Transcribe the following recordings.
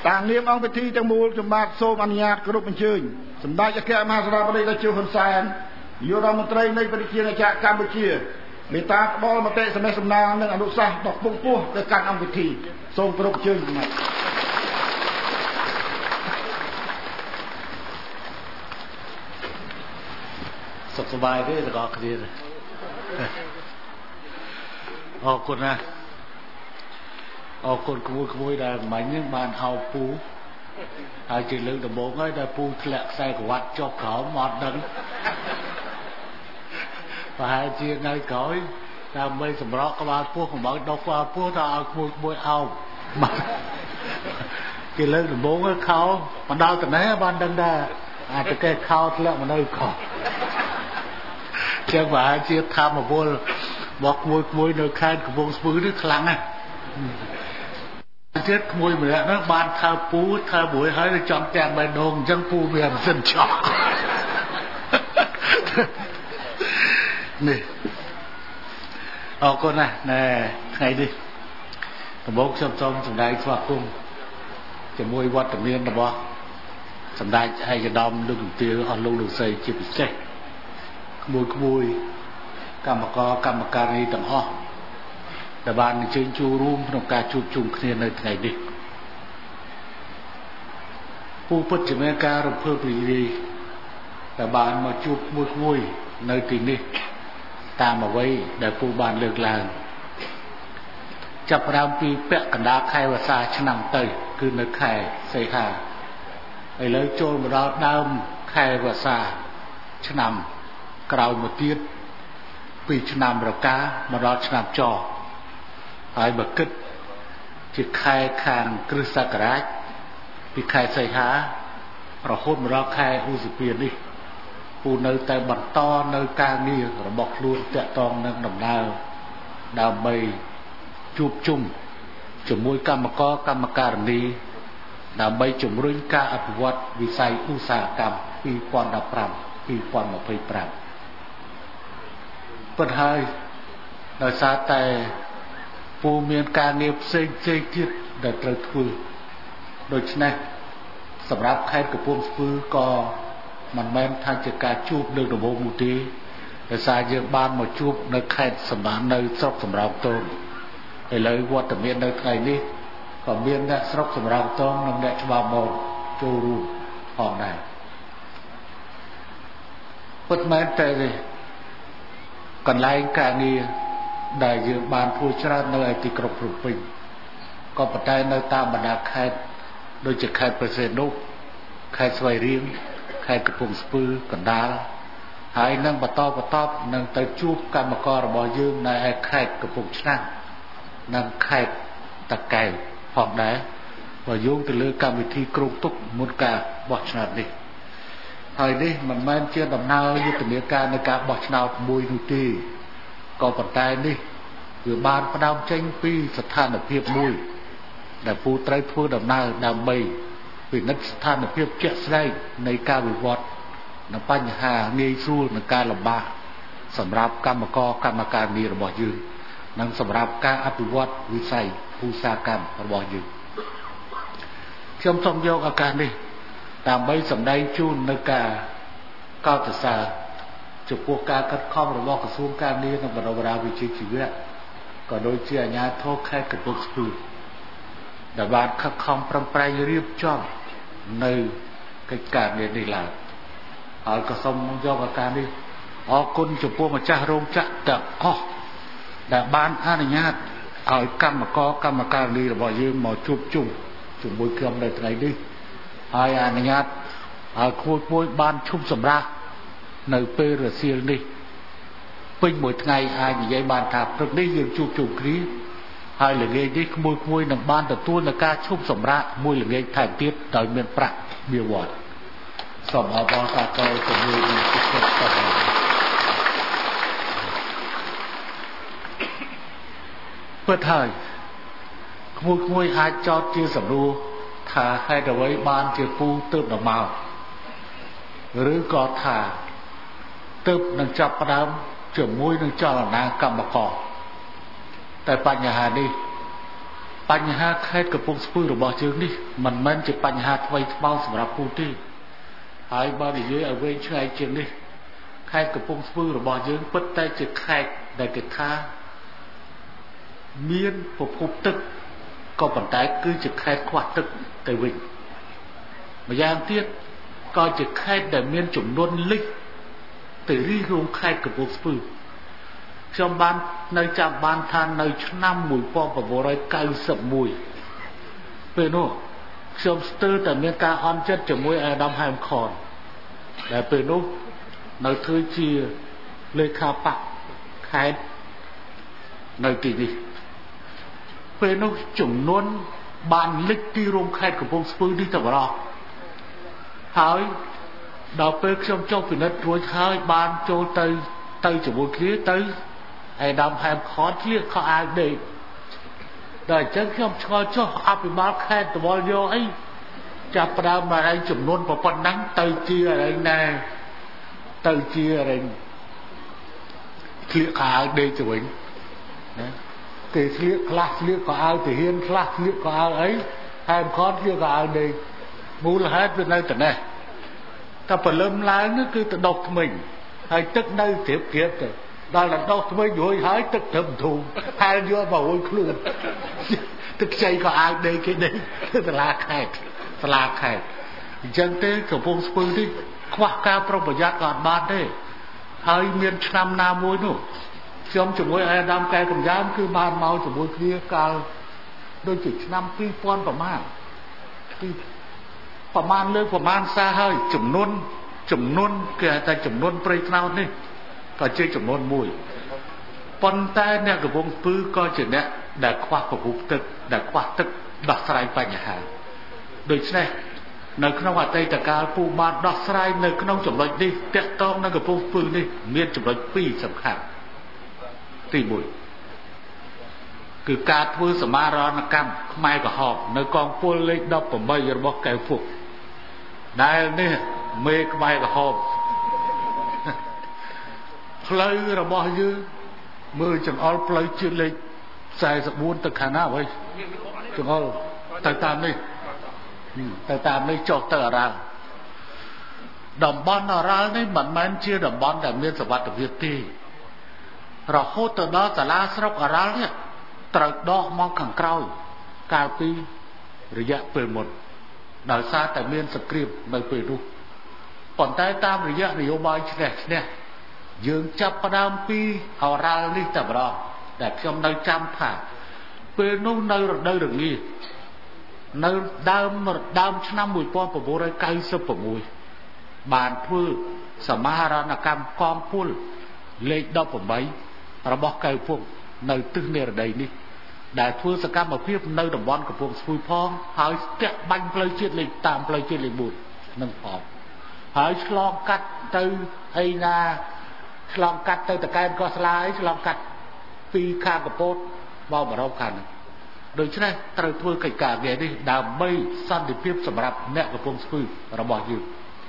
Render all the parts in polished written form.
តាមនាមអង្គពិធីទាំងមូលខ្ញុំបាទសូមអនុញ្ញាតគោរពអញ្ជើញសម្ដេចអគ្គមហាសេនាបតីតេជោហ៊ុនសែននាយករដ្ឋមន្ត្រីនៃប្រជាជាតិកម្ពុជាមេត្តាផ្ដល់មតិសម្ដែងសម្ដារនិងអនុសាសន៍ដល់ពុកពោះទៅកាន់អង្គពិធីសូមគោរពអញ្ជើញសម្ដេចសុខសប្បាយទេទាំងអស់គ្នាអរគុណណាស់អរគុណក្មួយដែលមិញហ្នឹងបានហៅពូហើយជាលើកដំបូងហើយដែលពូធ្លាក់ខ្សែក្រវ៉ាត់ចុះក្រោមមកដឹងប្រហែលជាថ្ងៃក្រោយដើម្បីសម្រក់ក្បាលពោះកុំឲ្យដុសក្បាលពោះទៅឲ្យក្មួយអោបគេលើកដំបូងហើយខោបណ្ដាលតំណែបានដឹងដែរអាចទៅគេខោធ្លាក់មកនៅខោចឹងប្រហែលជាធម្មពលរបស់ក្មួយនៅខេត្តកំពង់ស្ពឺនេះខ្លាំងណាស់ទៀតក្មួយម្នាក់ហ្នឹងបានថើពូថើមួយហើយទៅចំទាំងបេះដូងអញ្ចឹងពូវាមិនសិនចោះនេះអរគុណណាស់ណែថ្ងៃនេះដំបូងខ្ញុំសូមសម្ដែងស្វាគមន៍ជាមួយវត្តមានរបស់សម្ដេចឯកឧត្តមលោកជំទាវអស់លោកលោកស្រីជាពិសេសក្មួយកម្មការីទាំងអស់ដែលបានអញ្ជើញចូលរួមក្នុងការជួបជុំគ្នានៅថ្ងៃនេះពូពិតជាមានការរំភើបរីករាយដែលបានមកជួបក្មួយនៅទីនេះតាមអ្វីដែលពូបានលើកឡើងចាប់ផ្ដើមពីពាក់កណ្ដាលខែវស្សាឆ្នាំទៅគឺនៅខែសីហាឥឡូវចូលមកដល់ដើមខែវស្សាឆ្នាំក្រោយមកទៀតពីឆ្នាំរកាមកដល់ឆ្នាំចហើយបើគិតជាខែខាងគ្រិស្តសករាជពីខែសីហារហូតមកដល់ខែឧសភានេះពូនៅតែបន្តនៅការងាររបស់ខ្លួនតាក់ទងនឹងដំណើរដើម្បីជួបជុំជាមួយកម្មការនីដើម្បីជំរុញការអភិវឌ្ឍវិស័យឧស្សាហកម្ម2015-2025ប៉ុន្តែហើយដោយសារតែពូមានការងារផ្សេងទៀតដែលត្រូវធ្វើដូច្នេះសម្រាប់ខេត្តកំពង់ស្ពឺក៏មិនមែនថាជាការជួបលើកដំបូងនោះទេដោយសារយើងបានមកជួបនៅខេត្តសម្បាននៅស្រុកសំរោងទងឥឡូវវត្តមាននៅថ្ងៃនេះក៏មានអ្នកស្រុកសំរោងទងនិងអ្នកច្បាប់មកចូលរួមផងដែរពិតមែនតែកន្លែងការងារដែលយើងបានធ្វើច្រើននៅឯទីក្រុងភ្នំពេញក៏ប៉ុន្តែនៅតាមបណ្ដាខេត្តដូចជាខេត្តព្រះសីហនុខេត្តស្វាយរៀងខេត្តកំពង់ស្ពឺកណ្ដាលហើយនឹងបន្តនឹងទៅជួបកម្មកររបស់យើងនៅឯខេត្តកំពង់ឆ្នាំងនិងខេត្តតាកែវផងដែរបើយោងទៅលើកម្មវិធីគ្រោងទុកមុនការបោះឆ្នោតនេះហើយនេះមិនមែនជាដំណើរយុទ្ធនាការនៃការបោះឆ្នោតមួយនោះទេក៏ប៉ុន្តែនេះវាបានផ្ដើមចេញពីស្ថានភាពមួយដែលពូត្រូវធ្វើដំណើរដើម្បីពិនិត្យស្ថានភាពជាក់ស្ដែងនៃការវិវត្តនិងបញ្ហាងាយស្រួលនឹងការលំបាកសម្រាប់កម្មការនីរបស់យើងនិងសម្រាប់ការអភិវឌ្ឍវិស័យឧស្សាហកម្មរបស់យើងខ្ញុំសូមយកឱកាសនេះដើម្បីសម្ដែងជូននៅការកោតសរសើរចំពោះការខិតខំរបស់ក្រសួងការងារនិងបណ្ដុះបណ្ដាលវិជ្ជាជីវៈក៏ដូចជាអាជ្ញាធរខេត្តកំពង់ស្ពឺដែលបានខិតខំប្រឹងប្រែងរៀបចំនៅកិច្ចការងារនេះឡើងហើយក៏សូមយកឱកាសនេះអរគុណចំពោះម្ចាស់រោងចក្រទាំងអស់ដែលបានអនុញ្ញាតឲ្យកម្មការនីរបស់យើងមកជួបជុំជាមួយខ្ញុំនៅថ្ងៃនេះហើយអនុញ្ញាតឲ្យគួយបានឈប់សម្រាកនៅពេលរសៀលនេះពេញមួយថ្ងៃអាចនិយាយបានថាព្រឹកនេះយើងជួបជុំគ្នាហើយល្ងាចនេះក្មួយនឹងបានទទួលនៅការឈប់សម្រាកមួយល្ងាចថែមទៀតដោយមានប្រាក់បៀវត្សសូមអបអរសាទរជាមួយនឹងពិសេសតទៅពិតហើយក្មួយអាចចោទជាសំណួរថាហេតុអ្វីបានជាពូទើបដល់មកឬក៏ថាទើបនឹងចាប់ផ្ដើមជាមួយនឹងចលនាកម្មករតែបញ្ហានេះបញ្ហាខេត្តកំពង់ស្ពឺរបស់យើងនេះមិនមែនជាបញ្ហាថ្មីថ្មោងសម្រាប់គូទេហើយបើនិយាយឲ្យវែងឆ្ងាយជាងនេះខេត្តកំពង់ស្ពឺរបស់យើងពិតតែជាខេត្តដែលគេថាមានប្រភពទឹកក៏ប៉ុន្តែគឺជាខេត្តខ្វះទឹកទៅវិញម្យ៉ាងទៀតក៏ជាខេត្តដែលមានចំនួនលិចទៅរីរងខេត្តកំពង់ស្ពឺខ្ញុំបាននៅចាំបានថានៅឆ្នាំ1991ពេលនោះខ្ញុំស្ទើរតែមានការអន់ចិត្តជាមួយអាដាមហែមខនដែលពេលនោះនៅធ្វើជាលេខាបកខេត្តនៅទីនេះពេលនោះចំនួនបានលិចទីរួមខេត្តកំពង់ស្ពឺនេះទៅរកហើយដល់ពេលខ្ញុំចុះពិនិត្យរួចហើយបានចូលទៅជាមួយគ្នាទៅអាដាមហែមខនឆ្លៀកខោអាវដេកដល់អញ្ចឹងខ្ញុំឆ្ងល់ចុះអភិបាលខេត្តតវល់យកអីចាប់ផ្ដើមមកឲ្យចំនួនប៉ុណ្ណឹងទៅជាអីណែទៅជាអីឆ្លៀកខោអាវដេកទៅវិញណាគេឆ្លៀកខ្លះឆ្លៀកខោអាវទាហានខ្លះឆ្លៀកខោអាវអីហែមខនឆ្លៀកខោអាវដេកមូលហេតុវានៅតែនេះតែព្រលឹមឡើងនោះគឺទៅដុសថ្មិញហើយទឹកនៅត្រៀបទៅដល់ដុសថ្មិញរួចហើយទឹកត្រឹមធូមហែលយកមករួចខ្លួនទឹកខ្ចីក៏អាវដេកគេដេកសាលាខេត្តអញ្ចឹងទេកំពង់ស្ពឺនេះខ្វះការប្រុងប្រយ័ត្នក៏អត់បានទេហើយមានឆ្នាំណាមួយនោះខ្ញុំជាមួយអាដាមកែកំយ៉ាមគឺបានមកជាមួយគ្នាកាលដូចជាឆ្នាំ2000ប្រមាណលើកប្រមាណសារហើយចំនួនគេតែចំនួនព្រៃថ្នោតនេះក៏ជាចំនួនមួយប៉ុន្តែអ្នកកំពង់ស្ពឺក៏ជាអ្នកដែលខ្វះប្រភពទឹកដែលខ្វះទឹកដោះស្រាយបញ្ហាដូច្នេះនៅក្នុងអតីតកាលពូបានដោះស្រាយនៅក្នុងចំណុចនេះតាក់ទងនឹងកំពង់ស្ពឺនេះមានចំណុច2សំខាន់ទី1គឺការធ្វើសមារណកម្មខ្មែរក្រហមនៅកងពលលេខ18របស់កែវហ្វុកដែលនេះមេខ្មែរក្រហមផ្លូវរបស់យើងមើលចង្អុលផ្លូវជាតិលេខ44ទៅខាងណាវិញចង្អុលទៅតាមនេះចុះទៅអារ៉ាល់តំបន់អារ៉ាល់នេះមិនមែនជាតំបន់ដែលមានសុវត្ថិភាពទេរហូតទៅដល់សាលាស្រុកអារ៉ាល់នេះត្រូវដកមកខាងក្រោយកាលពីរយៈពេលមុនដោយសារតែមានសង្គ្រាមនៅពេលនោះប៉ុន្តែតាមរយៈនយោបាយឈ្នះយើងចាប់ផ្ដើមពីអារ៉ាល់នេះតែម្ដងដែលខ្ញុំនៅចាំថាពេលនោះនៅរដូវរងានៅដើមឆ្នាំ1996បានធ្វើសមាហរណកម្មកងពលលេខ18របស់កែវហ្វុកនៅទិសនិរដីនេះដែលធ្វើសកម្មភាពនៅតំបន់កំពង់ស្ពឺផងហើយស្ទាក់បាញ់ផ្លូវជាតិលេខតាមផ្លូវជាតិលេខ4នឹងផងហើយឆ្លងកាត់ទៅអីណាឆ្លងកាត់ទៅតកែនកោះស្លាយឆ្លងកាត់ពីខាងកពតមកបរោបខាងនេះដូច្នេះត្រូវធ្វើកិច្ចការងារនេះដើម្បីសន្តិភាពសម្រាប់អ្នកកំពង់ស្ពឺរបស់យើង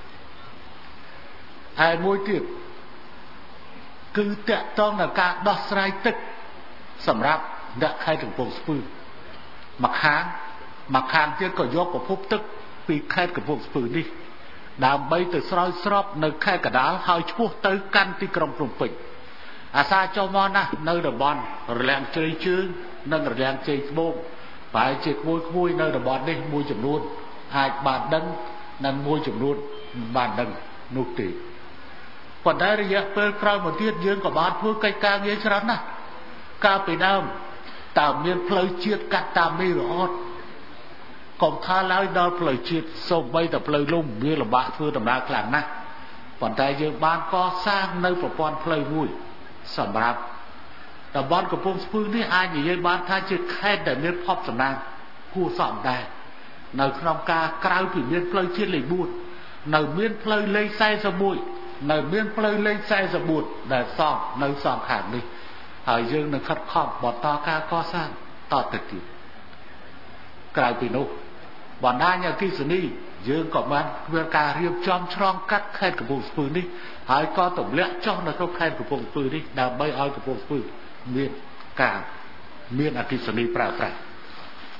ហើយមួយទៀតគឺតាក់ទងនឹងការដោះស្រាយទឹកសម្រាប់អ្នកខេត្តកំពង់ស្ពឺមកខាងទៀតក៏យកប្រភពទឹកពីខេត្តកំពង់ស្ពឺនេះដើម្បីទៅស្រោចស្រពនៅខេត្តកណ្ដាលហើយឆ្ពោះទៅកាន់ទីក្រុងភ្នំពេញអាសាចុះមកណានៅតំបន់រលាំងជ្រៃជើងនិងរលាំងជ័យត្បូងប្រហែលជាក្មួយនៅតំបន់នេះមួយចំនួនអាចបានដឹងនិងមួយចំនួនមិនបានដឹងនោះទេប៉ុន្តែរយៈពេលក្រោយមកទៀតយើងក៏បានធ្វើកិច្ចការងារច្រើនណាស់កាលពីដើមតើមានផ្លូវជាតិកាត់តាមនេះឬអត់កុំថាឡើយដល់ផ្លូវជាតិសូម្បីតែផ្លូវលំវាលំបាកធ្វើដំណើរខ្លាំងណាស់ប៉ុន្តែយើងបានកសាងនៅប្រព័ន្ធផ្លូវមួយសម្រាប់តំបន់កំពង់ស្ពឺនេះអាចនិយាយបានថាជាខេត្តដែលមានភ័ព្វសំណាងគួរសមដែរនៅក្នុងការក្រៅពីមានផ្លូវជាតិលេខ4នៅមានផ្លូវលេខ41នៅមានផ្លូវលេខ44ដែលសងខាងនេះហើយយើងនឹងខិតខំបន្តការកសាងតទៅទៀតក្រៅពីនោះបណ្ដាញអគ្គិសនីយើងក៏បានធ្វើការរៀបចំឆ្លងកាត់ខេត្តកំពង់ស្ពឺនេះហើយក៏ទម្លាក់ចុះនៅក្នុងខេត្តកំពង់ស្ពឺនេះដើម្បីឲ្យកំពង់ស្ពឺមានអគ្គិសនីប្រើប្រាស់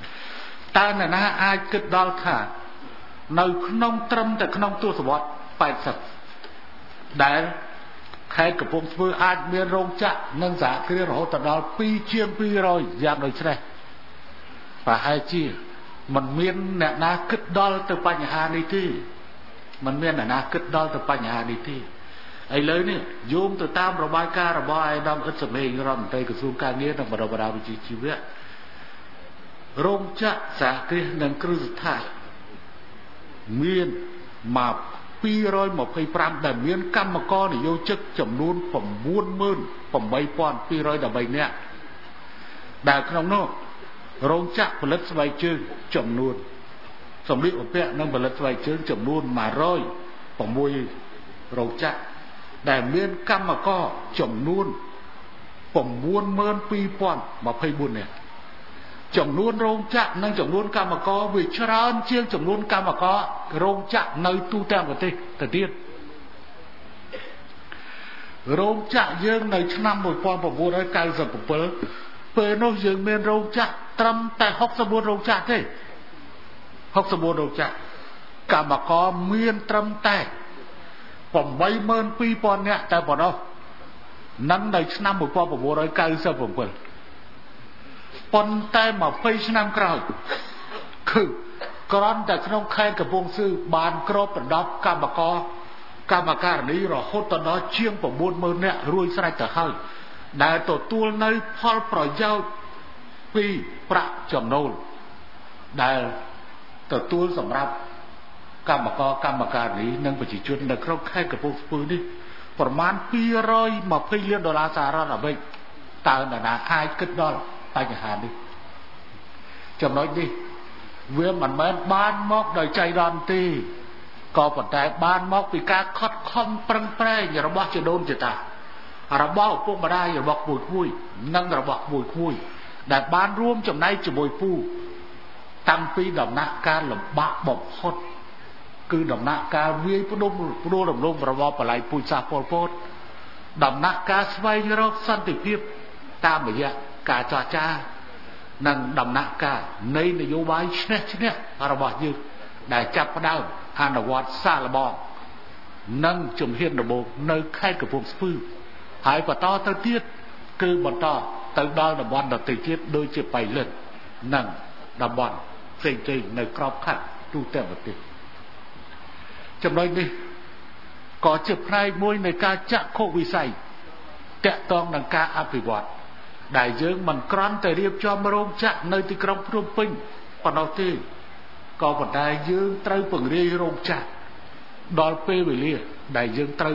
តើអ្នកណាអាចគិតដល់ថានៅក្នុងត្រឹមតែក្នុងទសវត្សរ៍80ដែលខេត្តកំពង់ស្ពឺអាចមានរោងចក្រនិងសហគ្រាសរហូតដល់ជាង200យ៉ាងដូចនេះប្រហែលជាមិនមានអ្នកណាគិតដល់ទៅបញ្ហានេះទេមិនមានអ្នកណាគិតដល់ទៅបញ្ហានេះទេឥឡូវនេះយោងទៅតាមរបាយការណ៍របស់អាយដាមអ៊ិតសមេងរដ្ឋមន្ត្រីក្រសួងការងារនិងបណ្ដុះបណ្ដាលវិជ្ជាជីវៈរោងចក្រសហគ្រាសនិងគ្រឹះស្ថានមានមក225ដែលមានកម្មករនិយោជិកចំនួន 98,213 នាក់ដែលក្នុងនោះរោងចក្រផលិតស្បែកជើងចំនួនសម្លៀកបំពាក់និងផលិតស្បែកជើងចំនួន106រោងចក្រដែលមានកម្មករចំនួន 92,024 នាក់ចំនួនរោងចក្រនិងចំនួនកម្មករវាច្រើនជាងចំនួនកម្មកររោងចក្រនៅទូទាំងប្រទេសទៅទៀតរោងចក្រយើងនៅឆ្នាំ1997ពេលនោះយើងមានរោងចក្រត្រឹមតែ64រោងចក្រទេ64រោងចក្រកម្មករមានត្រឹមតែ 82,000 នាក់តែប៉ុណ្ណោះនឹងនៅឆ្នាំ1997ប៉ុន្តែ20ឆ្នាំក្រោយគឺគ្រាន់តែក្នុងខេត្តកំពង់ស្ពឺបានគ្របដណ្ដប់កម្មការិនីរហូតដល់ជាង 90,000 នាក់រួចស្រេចទៅហើយដែលទទួលនៅផលប្រយោជន៍ពីប្រាក់ចំណូលដែលទទួលសម្រាប់កម្មការិនីនិងប្រជាជននៅក្នុងខេត្តកំពង់ស្ពឺនេះប្រមាណ$220 លានសហរដ្ឋអាមេរិកតើអ្នកណាអាចគិតដល់បញ្ហានេះចំណុចនេះវាមិនមែនបានមកដោយចៃដន្យទេក៏ប៉ុន្តែបានមកពីការខិតខំប្រឹងប្រែងរបស់ជីដូនជីតារបស់ឪពុកម្ដាយរបស់ក្មួយៗនិងរបស់ក្មួយៗដែលបានរួមចំណែកជាមួយពូតាំងពីដំណាក់កាលលំបាកបំផុតគឺដំណាក់កាលវាយផ្ដុំរំលំរបស់បល័យពូជសាសប៉ុលពតដំណាក់កាលស្វែងរកសន្តិភាពតាមរយៈការចរចានិងដំណាក់កាលនៃនយោបាយឈ្នះរបស់យើងដែលចាប់ផ្ដើមអនុវត្តសាកល្បងនិងជំហានដំបូងនៅខេត្តកំពង់ស្ពឺហើយបន្តទៅទៀតគឺបន្តទៅដល់តំបន់ដទៃទៀតដូចជាបៃលិននិងតំបន់ផ្សេងៗនៅក្របខ័ណ្ឌទូទាំងប្រទេសចំណុចនេះក៏ជាផ្នែកមួយនៃការចាក់ខុសវិស័យតាក់ទងនឹងការអភិវឌ្ឍដែលយើងមិនគ្រាន់តែរៀបចំរោងចក្រនៅទីក្រុងភ្នំពេញប៉ុណ្ណោះទេក៏ប៉ុន្តែយើងត្រូវពង្រាយរោងចក្រដល់ពេលវេលាដែលយើងត្រូវ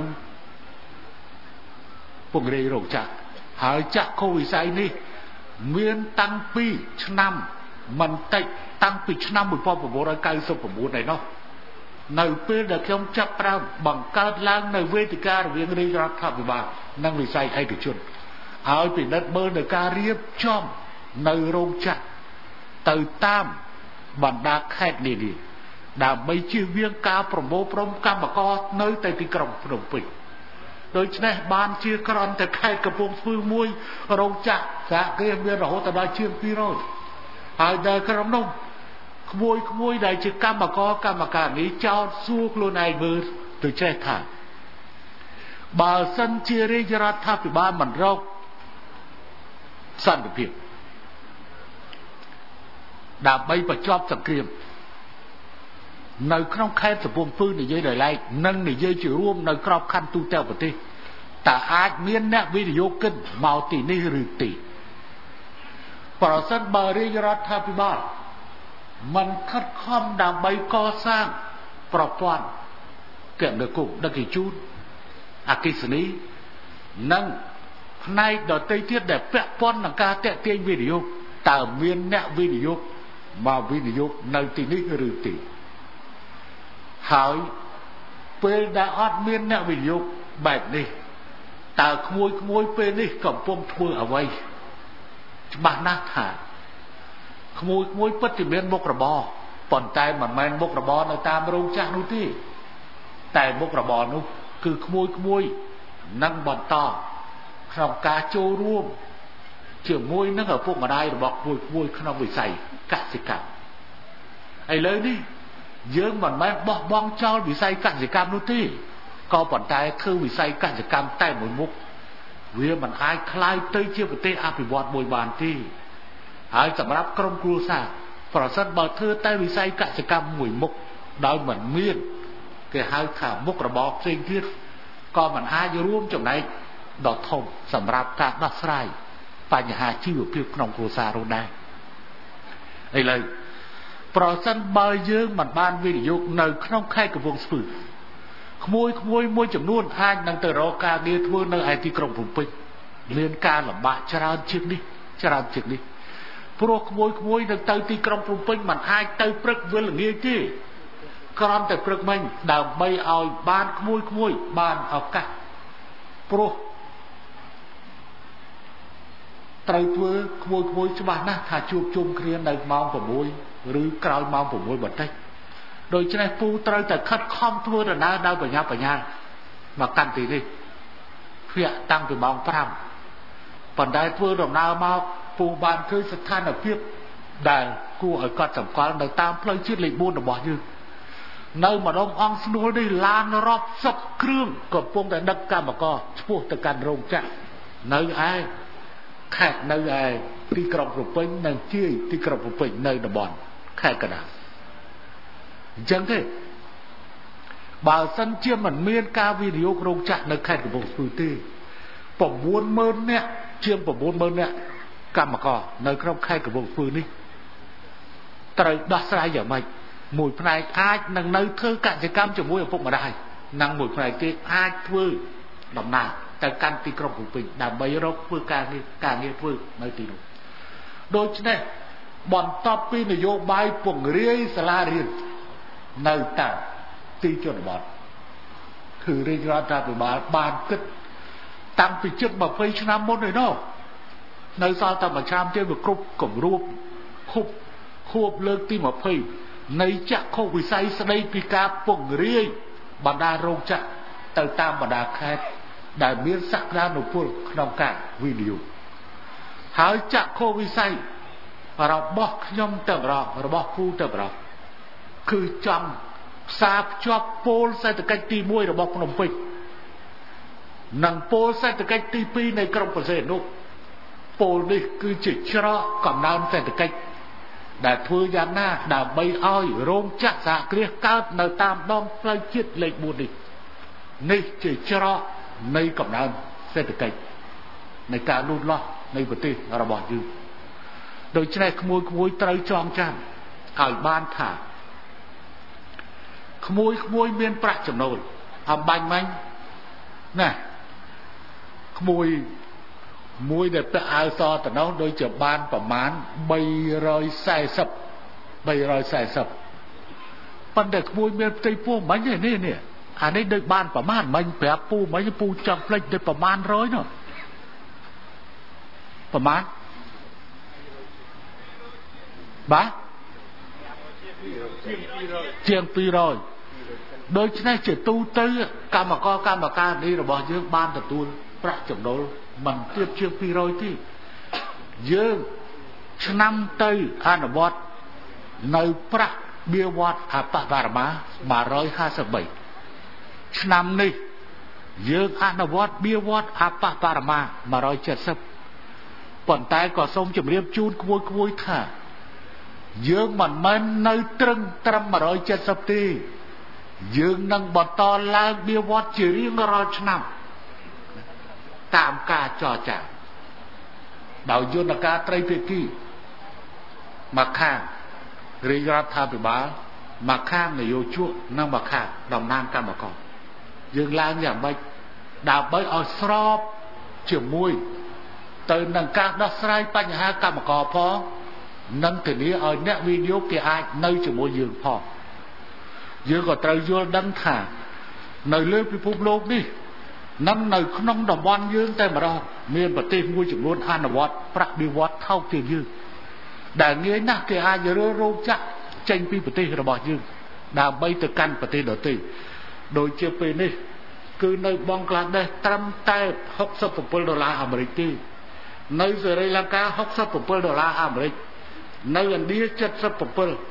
ពង្រាយរោងចក្រហើយចាក់ខុសវិស័យនេះមានតាំងពីឆ្នាំមិនតិចតាំងពីឆ្នាំ1999ឯណោះនៅពេលដែលខ្ញុំចាប់ផ្ដើមបង្កើតឡើងនៅវេទិការវាងរាជរដ្ឋាភិបាលនិងវិស័យឯកជនហើយពិនិត្យមើលនៅការរៀបចំនៅរោងចក្រទៅតាមបណ្ដាខេត្តនានាដើម្បីជៀសវាងការប្រមូលផ្ដុំកម្មករនៅតែទីក្រុងភ្នំពេញដូច្នេះបានជាក្រន់តែខេត្តកំពង់ស្ពឺមួយរោងចក្រសហគ្រាសមានរហូតដល់ជាង200ហើយដែលក្រុមនោះក្មួយដែលជាកម្មការនេះចោទសួរខ្លួនឯងមើលទៅចេះថាបើសិនជារាជរដ្ឋាភិបាលមិនរកសន្តិភាពដើម្បីបញ្ចប់សង្គ្រាមនៅក្នុងខេត្តកំពង់ស្ពឺនិយាយដោយឡែកនិងនិយាយជារួមនៅក្របខ័ណ្ឌទូទាំងប្រទេសតើអាចមានអ្នកវិនិយោគិនមកទីនេះឬទេប្រសិនបើរាជរដ្ឋាភិបាលមិនខិតខំដើម្បីកសាងប្រព័ន្ធគមនាគមន៍ដឹកជញ្ជូនអគ្គិសនីនិងផ្នែកដទៃទៀតដែលពាក់ព័ន្ធនឹងការទាក់ទាញវិនិយោគតើមានអ្នកវិនិយោគមកវិនិយោគនៅទីនេះឬទេហើយពេលដែលអត់មានអ្នកវិនិយោគបែបនេះតើក្មួយពេលនេះកំពុងធ្វើអ្វីច្បាស់ណាស់ថាក្មួយពិតជាមានមុខរបរប៉ុន្តែមិនមែនមុខរបរនៅតាមរោងចក្រនោះទេតែមុខរបរនោះគឺក្មួយនឹងបន្តក្នុងការចូលរួមជាមួយនឹងឪពុកម្ដាយរបស់ក្មួយក្នុងវិស័យកសិកម្មឥឡូវនេះយើងមិនមែនបោះបង់ចោលវិស័យកសិកម្មនោះទេក៏ប៉ុន្តែគឺវិស័យកសិកម្មតែមួយមុខវាមិនអាចคล้ายទៅជាប្រទេសអភិវឌ្ឍមួយបានទេហើយសម្រាប់ក្រុមគ្រួសារប្រសិនបើធ្វើតែវិស័យកសិកម្មមួយមុខដោយមិនមានគេហៅថាមុខរបរផ្សេងទៀតក៏មិនអាចរួមចំណែកដ៏ធំសម្រាប់ការដោះស្រាយបញ្ហាជីវភាពក្នុងគ្រួសារនោះដែរឥឡូវប្រសិនបើយើងមិនបានវិនិយោគនៅក្នុងខេត្តកំពង់ស្ពឺក្មួយមួយចំនួនអាចនឹងទៅរកការងារធ្វើនៅឯទីក្រុងភ្នំពេញមានការលំបាកច្រើនជាងនេះព្រោះក្មួយនឹងទៅទីក្រុងភ្នំពេញមិនអាចទៅព្រឹកវេលាល្ងាចទេគ្រាន់តែព្រឹកមិញដើម្បីឲ្យបានក្មួយបានឱកាសព្រោះត្រូវធ្វើក្មួយច្បាស់ណាស់ថាជួបជុំគ្នានៅម៉ោង6ឬក្រោយម៉ោង6បន្តិចដូច្នេះពូត្រូវតែខិតខំធ្វើដំណើរដោយបញ្ញាមកកាន់ទីនេះភ័ក្រតាំងពីម៉ោង5ប៉ុន្តែធ្វើដំណើរមកពូបានឃើញស្ថានភាពដែលគួរឲ្យកត់សម្គាល់នៅតាមផ្លូវជាតិលេខ4របស់យើងនៅម្ដុំអង្គស្នួលនេះឡានរាប់សិបគ្រឿងកំពុងតែដឹកកម្មករឆ្ពោះទៅកាន់រោងចក្រនៅឯខេត្តនៅឯទីក្រុងភ្នំពេញនិងជាយទីក្រុងភ្នំពេញនៅតំបន់ខេត្តកណ្ដាលអញ្ចឹងទេបើសិនជាមិនមានការវិនិយោគរោងចក្រនៅខេត្តកំពង់ស្ពឺទេ 90000 នាក់ជាង 90000 នាក់កម្មករនៅក្នុងខេត្តកំពង់ស្ពឺនេះត្រូវដោះស្រាយយ៉ាងម៉េចមួយផ្នែកអាចនឹងនៅធ្វើកសិកម្មជាមួយឪពុកម្ដាយនិងមួយផ្នែកទៀតអាចធ្វើដំណើរទៅកាន់ទីក្រុងភ្នំពេញដើម្បីរកធ្វើការងារធ្វើនៅទីនោះដូច្នេះបន្ទាប់ពីនយោបាយពង្រាយសាលារៀននៅតាមទីជនបទគឺរាជរដ្ឋាភិបាលបានគិតតាំងពីជិត20ឆ្នាំមុនឯណោះនៅសល់តែមួយឆ្នាំទៀតវាគ្រប់គម្រប់ខួបលើកទី20នៃចក្ខុវិស័យស្ដីពីការពង្រាយបណ្ដារោងចក្រទៅតាមបណ្ដាខេត្តដែលមានសក្តានុពលក្នុងការវិនិយោគហើយចក្ខុវិស័យរបស់ខ្ញុំទៅរបស់គូទៅគឺចង់ផ្សារភ្ជាប់ពូលសេដ្ឋកិច្ចទី1របស់ភ្នំពេញនិងពូលសេដ្ឋកិច្ចទី2នៃក្រុងប្រសេនុពូលនេះគឺជាច្រកកំណើនសេដ្ឋកិច្ចដែលធ្វើយ៉ាងណាដើម្បីឲ្យរោងចក្រសហគ្រាសកើតនៅតាមដងផ្លូវជាតិលេខ4នេះជាច្រកនៃកំណើនសេដ្ឋកិច្ចនៃការលូតលាស់នៃប្រទេសរបស់យើងដូច្នេះក្មួយត្រូវចងចាំឲ្យបានថាក្មួយមានប្រាក់ចំណូលអំបញ្ញមិញណាក្មួយដែលពាក់អាវសតំណោះដូចជាបានប្រមាណ340ប៉ុន្តែក្មួយមានផ្ទៃពោះមិញនេះអានេះដូចបានប្រមាណមិញប្រាប់ពូមិញពូចង់ផ្លេចដូចប្រមាណ100នោះប្រមាណបាទជាង200ដូច្នេះជាទូទៅកម្មការនេះរបស់យើងបានទទួលប្រាក់ចំណូលមិនទៀតជាង200ទេយើងឆ្នាំទៅអនុវត្តនៅប្រាក់បៀវត្សអបបរមា153ឆ្នាំនេះយើងអនុវត្តបៀវត្សអបបរមា170ប៉ុន្តែក៏សូមជម្រាបជូនក្មួយថាយើងមិនមែននៅត្រឹម170ទេយើងនឹងបន្តឡើងបៀវត្សជារៀងរាល់ឆ្នាំតាមការចរចាដោយយន្តការត្រីភាគីមកខាងរាជរដ្ឋាភិបាលមកខាងនយោជកនិងមកខាងតំណាងកម្មករយើងឡើងយ៉ាងម៉េចដើម្បីឲ្យស្របជាមួយទៅនឹងការដោះស្រាយបញ្ហាកម្មករផងនិងធានាឲ្យអ្នកវិនិយោគគេអាចនៅជាមួយយើងផងយើងក៏ត្រូវយល់ដឹងថានៅលើពិភពលោកនេះនិងនៅក្នុងតំបន់យើងតែម្ដងមានប្រទេសមួយចំនួនអនុវត្តប្រាក់បៀវត្សថោកជាងយើងដែលងាយណាស់គេអាចរើរោងចក្រចេញពីប្រទេសរបស់យើងដើម្បីទៅកាន់ប្រទេសដទៃដូចជាពេលនេះគឺនៅបង់ក្លាដេសត្រឹមតែ$67អាមេរិកទេនៅសេរីលង្កា$67អាមេរិកនៅឥណ្ឌា77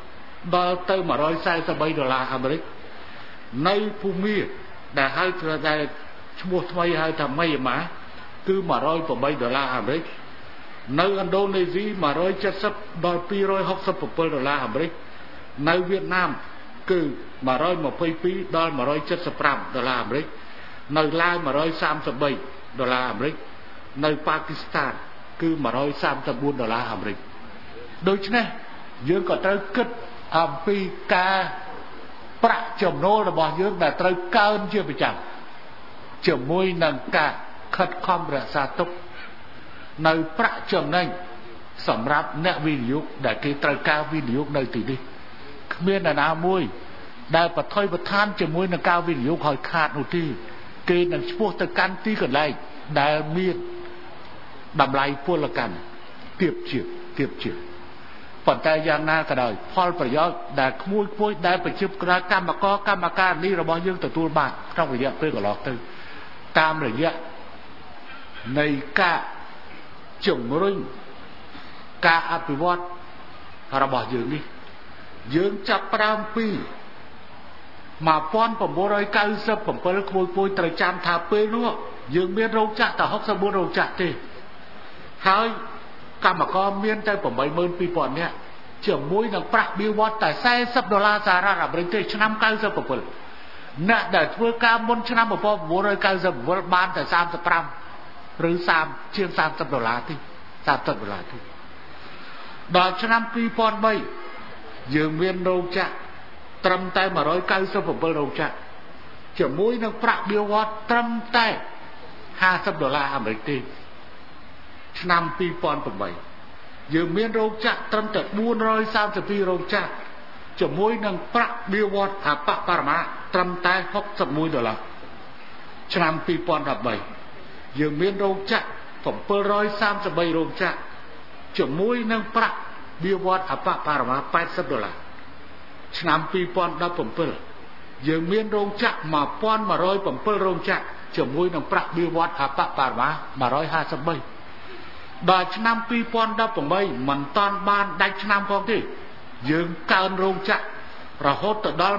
ដល់ទៅ$143អាមេរិកនៅភូមិដែលហៅថាដែលឈ្មោះថ្មីហៅថាមីយ៉ាម៉ាគឺ$108អាមេរិកនៅឥណ្ឌូនេស៊ី170ដល់$267អាមេរិកនៅវៀតណាមគឺ122ដល់$175អាមេរិកនៅឡាវ$133អាមេរិកនៅប៉ាគីស្ថានគឺ$134អាមេរិកដូច្នេះយើងក៏ត្រូវគិតអំពីការប្រាក់ចំណូលរបស់យើងដែលត្រូវកើនជាប្រចាំជាមួយនឹងការខិតខំរក្សាទុកនៅប្រាក់ចំណេញសម្រាប់អ្នកវិនិយោគដែលគេត្រូវការវិនិយោគនៅទីនេះគ្មានអ្នកណាមួយដែលបថុយបឋានជាមួយនឹងការវិនិយោគឲ្យខាតនោះទេគេនឹងឆ្ពោះទៅកាន់ទីកន្លែងដែលមានតម្លៃពលកម្មទៀបជាប៉ុន្តែយ៉ាងណាក៏ដោយផលប្រយោជន៍ដែលក្មួយដែលប្រជាកម្មការនេះរបស់យើងទទួលបានក្នុងរយៈពេលកន្លងទៅតាមរយៈនៃការជំរុញការអភិវឌ្ឍរបស់យើងនេះយើងចាប់ផ្ដើមពី1997ក្មួយត្រូវចាំថាពេលនោះយើងមានរោងចក្រតែ64រោងចក្រទេហើយកម្មករមានតែ82000នាក់ជាមួយនឹងប្រាក់បៀវត្សតែ$40សហរដ្ឋអាមេរិកទេឆ្នាំ97អ្នកដែលធ្វើការមុនឆ្នាំ1997បានតែ35ឬជាង$30ទេ$30ទេដល់ឆ្នាំ2003យើងមានរោងចក្រត្រឹមតែ197រោងចក្រជាមួយនឹងប្រាក់បៀវត្សត្រឹមតែ$50អាមេរិកទេឆ្នាំ2008យើងមានរោងចក្រត្រឹមតែ432រោងចក្រជាមួយនឹងប្រាក់បៀវត្សអបបរមាត្រឹមតែ$61ឆ្នាំ2013យើងមានរោងចក្រ733រោងចក្រជាមួយនឹងប្រាក់បៀវត្សអបបរមា$80ឆ្នាំ2017យើងមានរោងចក្រ1107រោងចក្រជាមួយនឹងប្រាក់បៀវត្សអបបរមា153ដល់ឆ្នាំ2018មិនតាន់បានដាច់ឆ្នាំផងទេយើងកើនរោងចក្ររហូតទៅដល់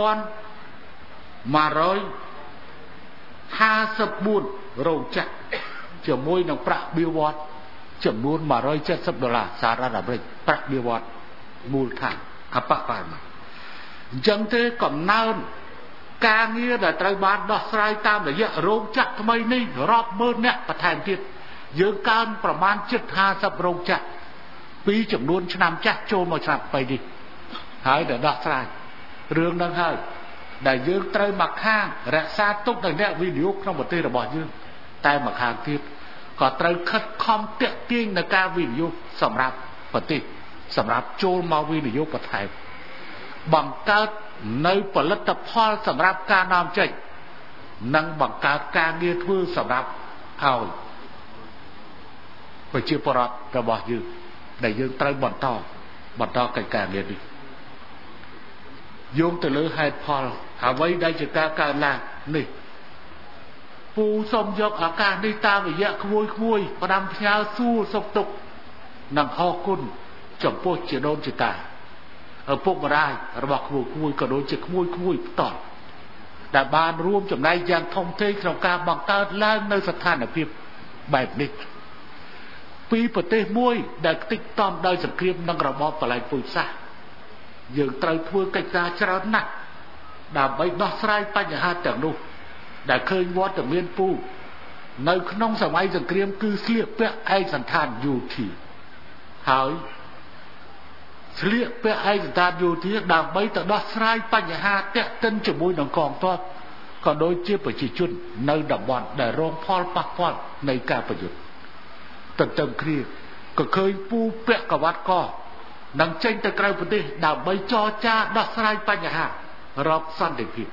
1154រោងចក្រជាមួយនឹងប្រាក់បៀវត្សចំនួន$170សហរដ្ឋអាមេរិកប្រាក់បៀវត្សមូលដ្ឋានអបបរមាអញ្ចឹងទេកំណើនការងារដែលត្រូវបានដោះស្រាយតាមរយៈរោងចក្រថ្មីនេះរាប់ម៉ឺនអ្នកបន្ថែមទៀតយើងកើនប្រមាណ50រោងចក្រពីចំនួនឆ្នាំចាស់ចូលមកឆ្នាំថ្មីនេះហើយដែលដោះស្រាយរឿងហ្នឹងហើយដែលយើងត្រូវមកខាងរក្សាទុកដល់អ្នកវិនិយោគក្នុងប្រទេសរបស់យើងតែមកខាងទៀតក៏ត្រូវខិតខំទាក់ទាញនៅការវិនិយោគសម្រាប់ប្រទេសសម្រាប់ចូលមកវិនិយោគបន្ថែមបង្កើតនៅផលិតផលសម្រាប់ការនាំចេញនិងបង្កើតការងារធ្វើសម្រាប់ឲ្យប្រជាពលរដ្ឋរបស់យើងដែលយើងត្រូវបន្តកិច្ចការងារនេះយោងទៅលើហេតុផលអ្វីដែលជាការកើនឡើងនេះពូសូមយកឱកាសនេះតាមរយៈក្មួយផ្ដាំផ្ញើសួរសុខទុក្ខនិងអរគុណចំពោះជីដូនជីតាឪពុកម្ដាយរបស់ក្មួយក៏ដូចជាក្មួយផ្ទាល់ដែលបានរួមចំណែកយ៉ាងធំធេងក្នុងការបង្កើតឡើងនៅស្ថានភាពបែបនេះពីប្រទេសមួយដែលខ្ទេចខ្ទាំដោយសង្គ្រាមនិងរបបបល្ល័ង្កពូជសាសន៍យើងត្រូវធ្វើកិច្ចការច្រើនណាស់ដើម្បីដោះស្រាយបញ្ហាទាំងនោះដែលឃើញវត្តមានពូនៅក្នុងសម័យសង្គ្រាមគឺស្លៀកពាក់ឯកសណ្ឋានយោធាហើយស្លៀកពាក់ឯកសណ្ឋានយោធាដើម្បីទៅដោះស្រាយបញ្ហាទាក់ទិនជាមួយនឹងកងទ័ពក៏ដូចជាប្រជាជននៅតំបន់ដែលរងផលប៉ះពាល់នៃការប្រយុទ្ធទន្ទឹមគ្នាក៏ឃើញពូពាក់ក្រវ៉ាត់កនឹងចេញទៅក្រៅប្រទេសដើម្បីចរចាដោះស្រាយបញ្ហារកសន្តិភាព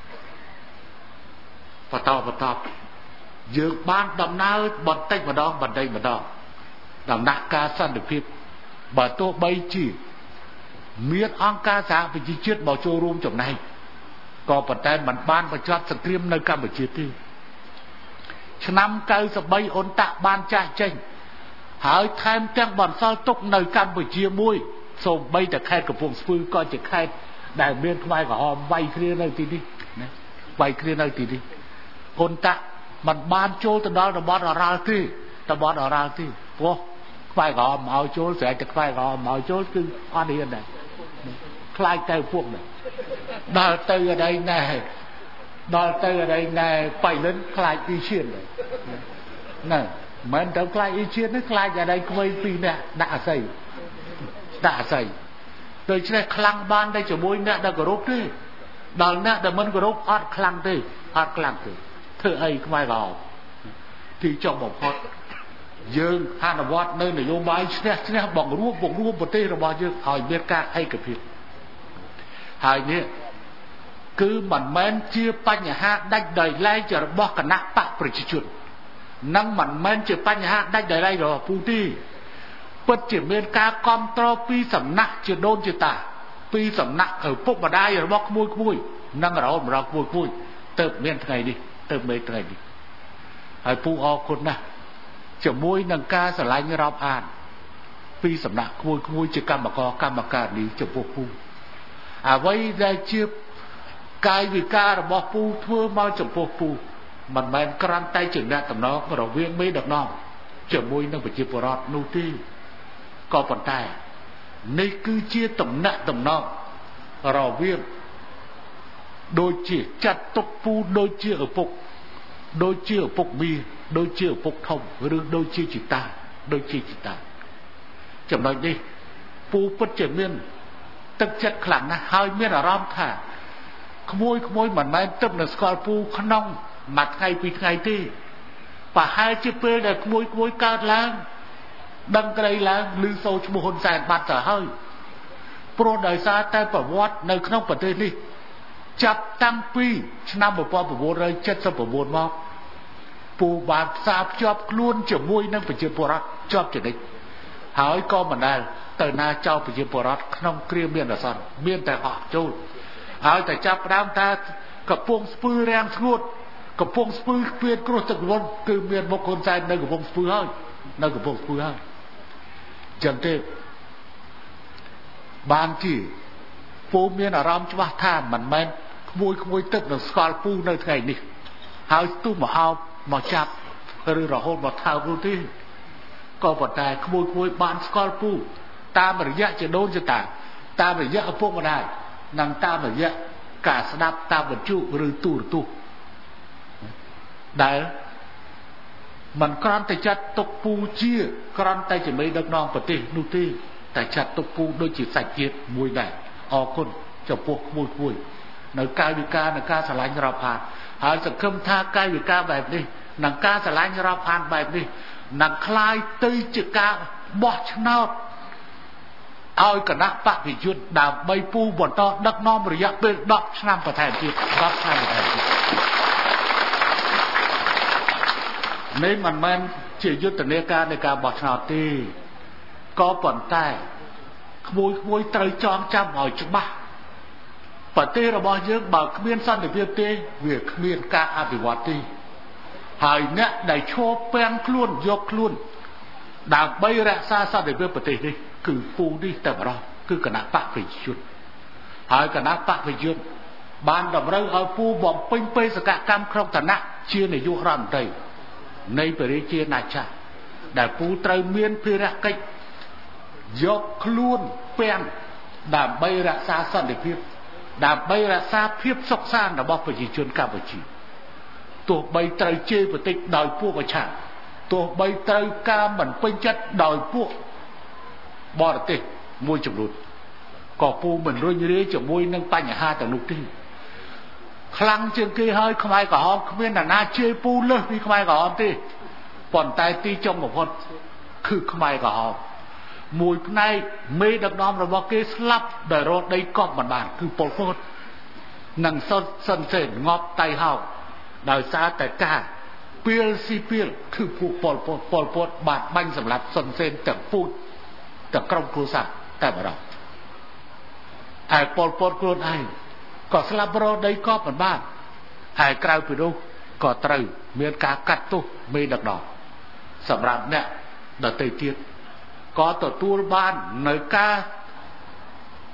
បន្តយើងបានដំណើរបន្តិចម្ដងដំណាក់កាលសន្តិភាពបើទោះបីជាមានអង្គការសហប្រជាជាតិមកចូលរួមចំណែកក៏ប៉ុន្តែมันបានបញ្ចប់សង្គ្រាមនៅកម្ពុជាទេឆ្នាំ93អ៊ុនតាក់បានចាស់ចេញហើយថែមទាំងបន្សល់ទុកនៅកម្ពុជាមួយសូម្បីតែខេត្តកំពង់ស្ពឺក៏ជាខេត្តដែលមានខ្មែរក្រហមវាយគ្នានៅទីនេះណាវាយគ្នានៅទីនេះហ៊ុនតាក់មិនបានចូលទៅដល់តំបន់អរ៉ាល់ទេតំបន់អរ៉ាល់ទេព្រោះខ្មែរក្រហមមកចូលស្រែកតែខ្មែរក្រហមមកចូលគឺអត់ហ៊ានដែរខ្លាចតែពួកនេះដល់ទៅអីណែដល់ទៅអីណែបៃលិនខ្លាចពីឈានណាមិនទៅខ្លាចអ៊ីឈាននេះខ្លាចអីក្មេងពីរនាក់ដាក់អាស័យដូច្នេះខ្លាំងបានតែជាមួយអ្នកដែលគោរពទេដល់អ្នកដែលមិនគោរពអត់ខ្លាំងទេធ្វើអីខ្មែរក្រហមទីចុងបំផុតយើងអនុវត្តនៅនយោបាយឈ្នះបង្រួបប្រទេសរបស់យើងឲ្យមានការឯកភាពហើយនេះគឺមិនមែនជាបញ្ហាដាច់ដោយឡែករបស់គណៈបកប្រជាជននឹងមិនមែនជាបញ្ហាដាច់ដោយឡែករបស់ពូទេពិតជាមានការគាំទ្រពីសំណាក់ជាដូនជាតាពីសំណាក់ឪពុកម្ដាយរបស់ក្មួយនិងរហូតមកក្មួយទៅមានថ្ងៃនេះហើយពូអរគុណណាស់ជាមួយនឹងការឆ្លាញ់រាប់អានពីសំណាក់ក្មួយជាកម្មការនេះចំពោះពូអ្វីដែលជាកាយវិការរបស់ពូធ្វើមកចំពោះពូមិនមែនគ្រាន់តែជាអ្នកតំណងរវាងមេដឹកនាំជាមួយនឹងប្រជាពលរដ្ឋនោះទេក៏ប៉ុន្តែនេះគឺជាតំណែងតំណងរវាងដូចជាចាត់ទុកពូដូចជាឪពុកមីដូចជាឪពុកធំឬដូចជាជីតាចំណុចនេះពូពិតជាមានទឹកចិត្តខ្លាំងណាស់ហើយមានអារម្មណ៍ថាក្មួយមិនមែនទឹកនៅស្គាល់ពូក្នុងមួយថ្ងៃពីរថ្ងៃទេប្រហែលជាពេលដែលក្មួយកើតឡើងដឹងក្តីឡើងឮសូរឈ្មោះហ៊ុនសែនបាត់ទៅហើយព្រោះដោយសារតែប្រវត្តិនៅក្នុងប្រទេសនេះចាប់តាំងពីឆ្នាំ1979មកពូបានផ្សារភ្ជាប់ខ្លួនជាមួយនឹងប្រជាពលរដ្ឋជាប់ជានិច្ចហើយក៏មិនដែលទៅណាចោលប្រជាពលរដ្ឋក្នុងគ្រាមានអាសន្នមានតែហក់ចូលហើយតែចាប់ផ្ដើមថាកំពង់ស្ពឺរាំងស្ងួតកំពង់ស្ពឺគ្មានគ្រោះទឹកជំនន់គឺមានមុខហ៊ុនសែននៅកំពង់ស្ពឺហើយចឹងទេបានជាពូមានអារម្មណ៍ច្បាស់ថាមិនមែនក្មួយទឹកនឹងស្គាល់ពូនៅថ្ងៃនេះហើយទុះមកចាប់ឬរហូតមកថើបនោះទេក៏ប៉ុន្តែក្មួយបានស្គាល់ពូតាមរយៈជាដូនជាតាតាមរយៈឪពុកម្ដាយនិងតាមរយៈការស្ដាប់តាមវិទ្យុឬទូរទស្សន៍ដែលមិនគ្រាន់តែចាត់ទុកពូជាគ្រាន់តែជាមេដឹកនាំប្រទេសនោះទេតែចាត់ទុកពូដូចជាសាច់ជាតិមួយដែរអរគុណចំពោះក្មួយនៅកាយវិការនៅការឆ្លាញ់រាប់អានហើយសង្ឃឹមថាកាយវិការបែបនេះនិងការឆ្លាញ់រាប់អានបែបនេះនឹងคล้ายទៅជាការបោះឆ្នោតឲ្យគណៈបព្វជិតដើម្បីពូបន្តដឹកនាំរយៈពេល10ឆ្នាំបន្ថែមទៀតនេះមិនមែនជាយុទ្ធនាការនៃការបោះឆ្នោតទេក៏ប៉ុន្តែក្មួយត្រូវចងចាំឲ្យច្បាស់ប្រទេសរបស់យើងបើគ្មានសន្តិភាពទេវាគ្មានការអភិវឌ្ឍទេហើយអ្នកដែលឈរពាំងខ្លួនយកខ្លួនដើម្បីរក្សាសន្តិភាពប្រទេសនេះគឺពូនេះតែម្ដងគឺគណៈបព្វជិតហើយគណៈបព្វជិតបានតម្រូវឲ្យពូបំពេញបេសកកម្មក្នុងឋានៈជានាយករដ្ឋមន្ត្រីនៃប្រជាជាណាចក្រដែលពូត្រូវមានភារកិច្ចយកខ្លួនពាំងដើម្បីរក្សាសន្តិភាពដើម្បីរក្សាភាពសុខសាន្តរបស់ប្រជាជនកម្ពុជាទោះបីត្រូវជេរបន្តិចដោយពួកប្រឆាំងទោះបីត្រូវការមិនពេញចិត្តដោយពួកបរទេសមួយចំនួនក៏ពូមិនរុញរាយជាមួយនឹងបញ្ហាទាំងនោះទេខ្លាំងជាងគេហើយខ្មែរក្រហមគ្មានអ្នកណាជេរពូលើសពីខ្មែរក្រហមទេប៉ុន្តែទីចុងបំផុតគឺខ្មែរក្រហមមួយផ្នែកមេដឹកនាំរបស់គេស្លាប់ដោយរត់ដីកប់មិនបានគឺប៉ុលពតនិងសុនសេនងាប់តៃហោកដោយសារតែការពីលស៊ីពីលគឺពួកប៉ុលពតបានបាញ់សម្លាប់សុនសេនទាំងពូជទាំងក្រុមគ្រួសារតែម្ដងហើយប៉ុលពតខ្លួនឯងក៏ស្លាប់រត់ដីកប់មិនបានហើយក្រៅពីនោះក៏ត្រូវមានការកាត់ទោសមេដឹកនាំសម្រាប់អ្នកដទៃទៀតក៏ទទួលបាននៅការ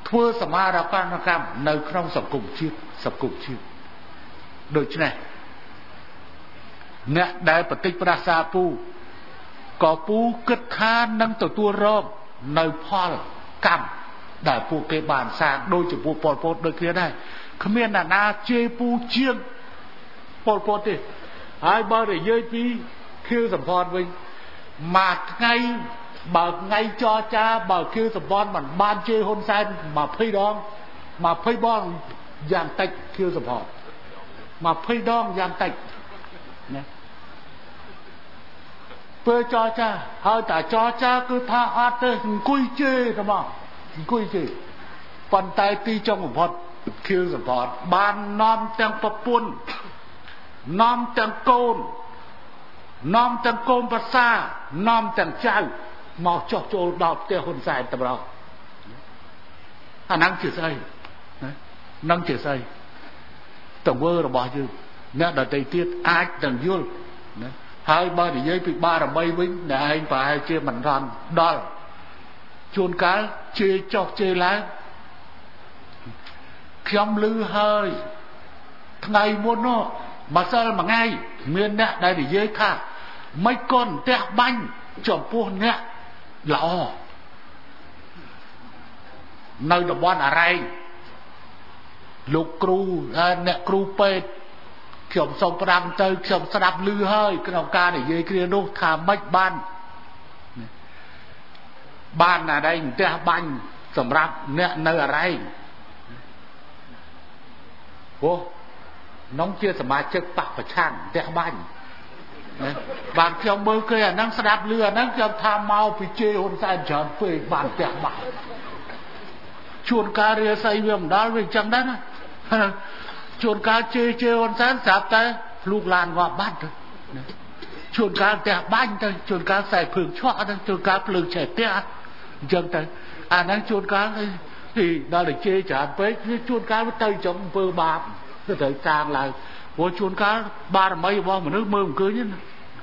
ធ្វើសមារកម្មនៅក្នុងសង្គមជាតិដូច្នេះអ្នកដែលបតិចប្រាសាពូក៏ពូគិតថានឹងទទួលរងនៅផលកម្មដែលពួកគេបានសាងដូចជាពួកប៉ុលពតដូចគ្នាដែរគ្មានអ្នកណាជេរពូជាងប៉ុលពតទេហើយបើនិយាយពីខៀវសំផនវិញមួយថ្ងៃបើថ្ងៃចរចាបើខៀវសំផនមិនបានជេរហ៊ុនសែន20 ដង20 បងយ៉ាងតិចខៀវសំផន20 ដងយ៉ាងតិចណាពេលចរចាហើយតែចរចាគឺថាអត់ទេអង្គុយជេរតែមកអង្គុយជេរប៉ុន្តែទីចុងបំផុតខៀវសំផនបាននាំទាំងប្រពន្ធនាំទាំងកូននាំទាំងកូនប្រសានាំទាំងចៅមកចុះចូលដល់ផ្ទះហ៊ុនសែនតម្រង់អាហ្នឹងជាស្អីហ្នឹងជាស្អីទង្វើរបស់យើងអ្នកដទៃទៀតអាចនឹងយល់ណាហើយបើនិយាយពីបារមីវិញអ្នកឯងប្រហែលជាមិនរន់ដល់ជួនកាលជេរចុះជេរឡើងខ្ញុំឮហើយថ្ងៃមុននោះម្សិលមួយថ្ងៃមានអ្នកដែលនិយាយថាមិនកូនផ្ទះបាញ់ចំពោះអ្នកល្អនៅតំបន់អរ៉ែងលោកគ្រូអ្នកគ្រូពេទ្យខ្ញុំសូមផ្ដាំទៅខ្ញុំស្ដាប់ឮហើយក្នុងការនិយាយគ្នានោះថាមិនបានអរ៉ែងផ្ទះបាញ់សម្រាប់អ្នកនៅអរ៉ែងអូនំជាសមាជិកបកប្រឆាំងផ្ទះបាញ់បានខ្ញុំមើលគេអាហ្នឹងស្ដាប់ឮអាហ្នឹងខ្ញុំថាមកពីជេរហ៊ុនសែនច្រើនពេកបានផ្ទះបាញ់ជួនកាលរាសីវាមិនដល់វាអញ្ចឹងដែរណាជួនកាលជេរហ៊ុនសែនស្រាប់តែលូកឡានងាប់បាត់ទៅជួនកាលផ្ទះបាញ់ទៅជួនកាលខ្សែភ្លើងឆក់ទៅជួនកាលភ្លើងឆេះផ្ទះអញ្ចឹងទៅអាហ្នឹងជួនកាលទីដល់តែជេរច្រើនពេកជួនកាលទៅចំអំពើបាបទៅត្រូវតាងឡើងព្រោះជួនកាលបារមីរបស់មនុស្សមើលមិនឃើញទេណា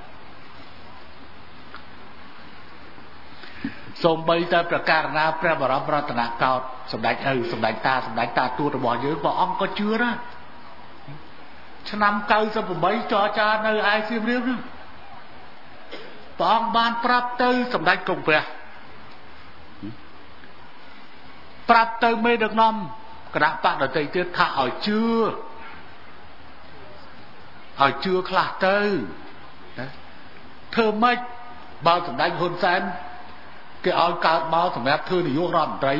សូម្បីតែប្រកាសណាព្រះបរមរតនកោដ្ឋសម្ដេចឪសម្ដេចតាទូតរបស់យើងព្រះអង្គក៏ជឿដែរឆ្នាំ98ចរចានៅឯសៀមរាបនោះព្រះអង្គបានប្រាប់ទៅសម្ដេចកុម្ពះប្រាប់ទៅមេដឹកនាំគណៈបកដទៃទៀតថាឲ្យជឿខ្លះទៅធ្វើម៉េចបើសម្ដេចហ៊ុនសែនគេឲ្យកើតមកសម្រាប់ធ្វើនាយករដ្ឋមន្ត្រី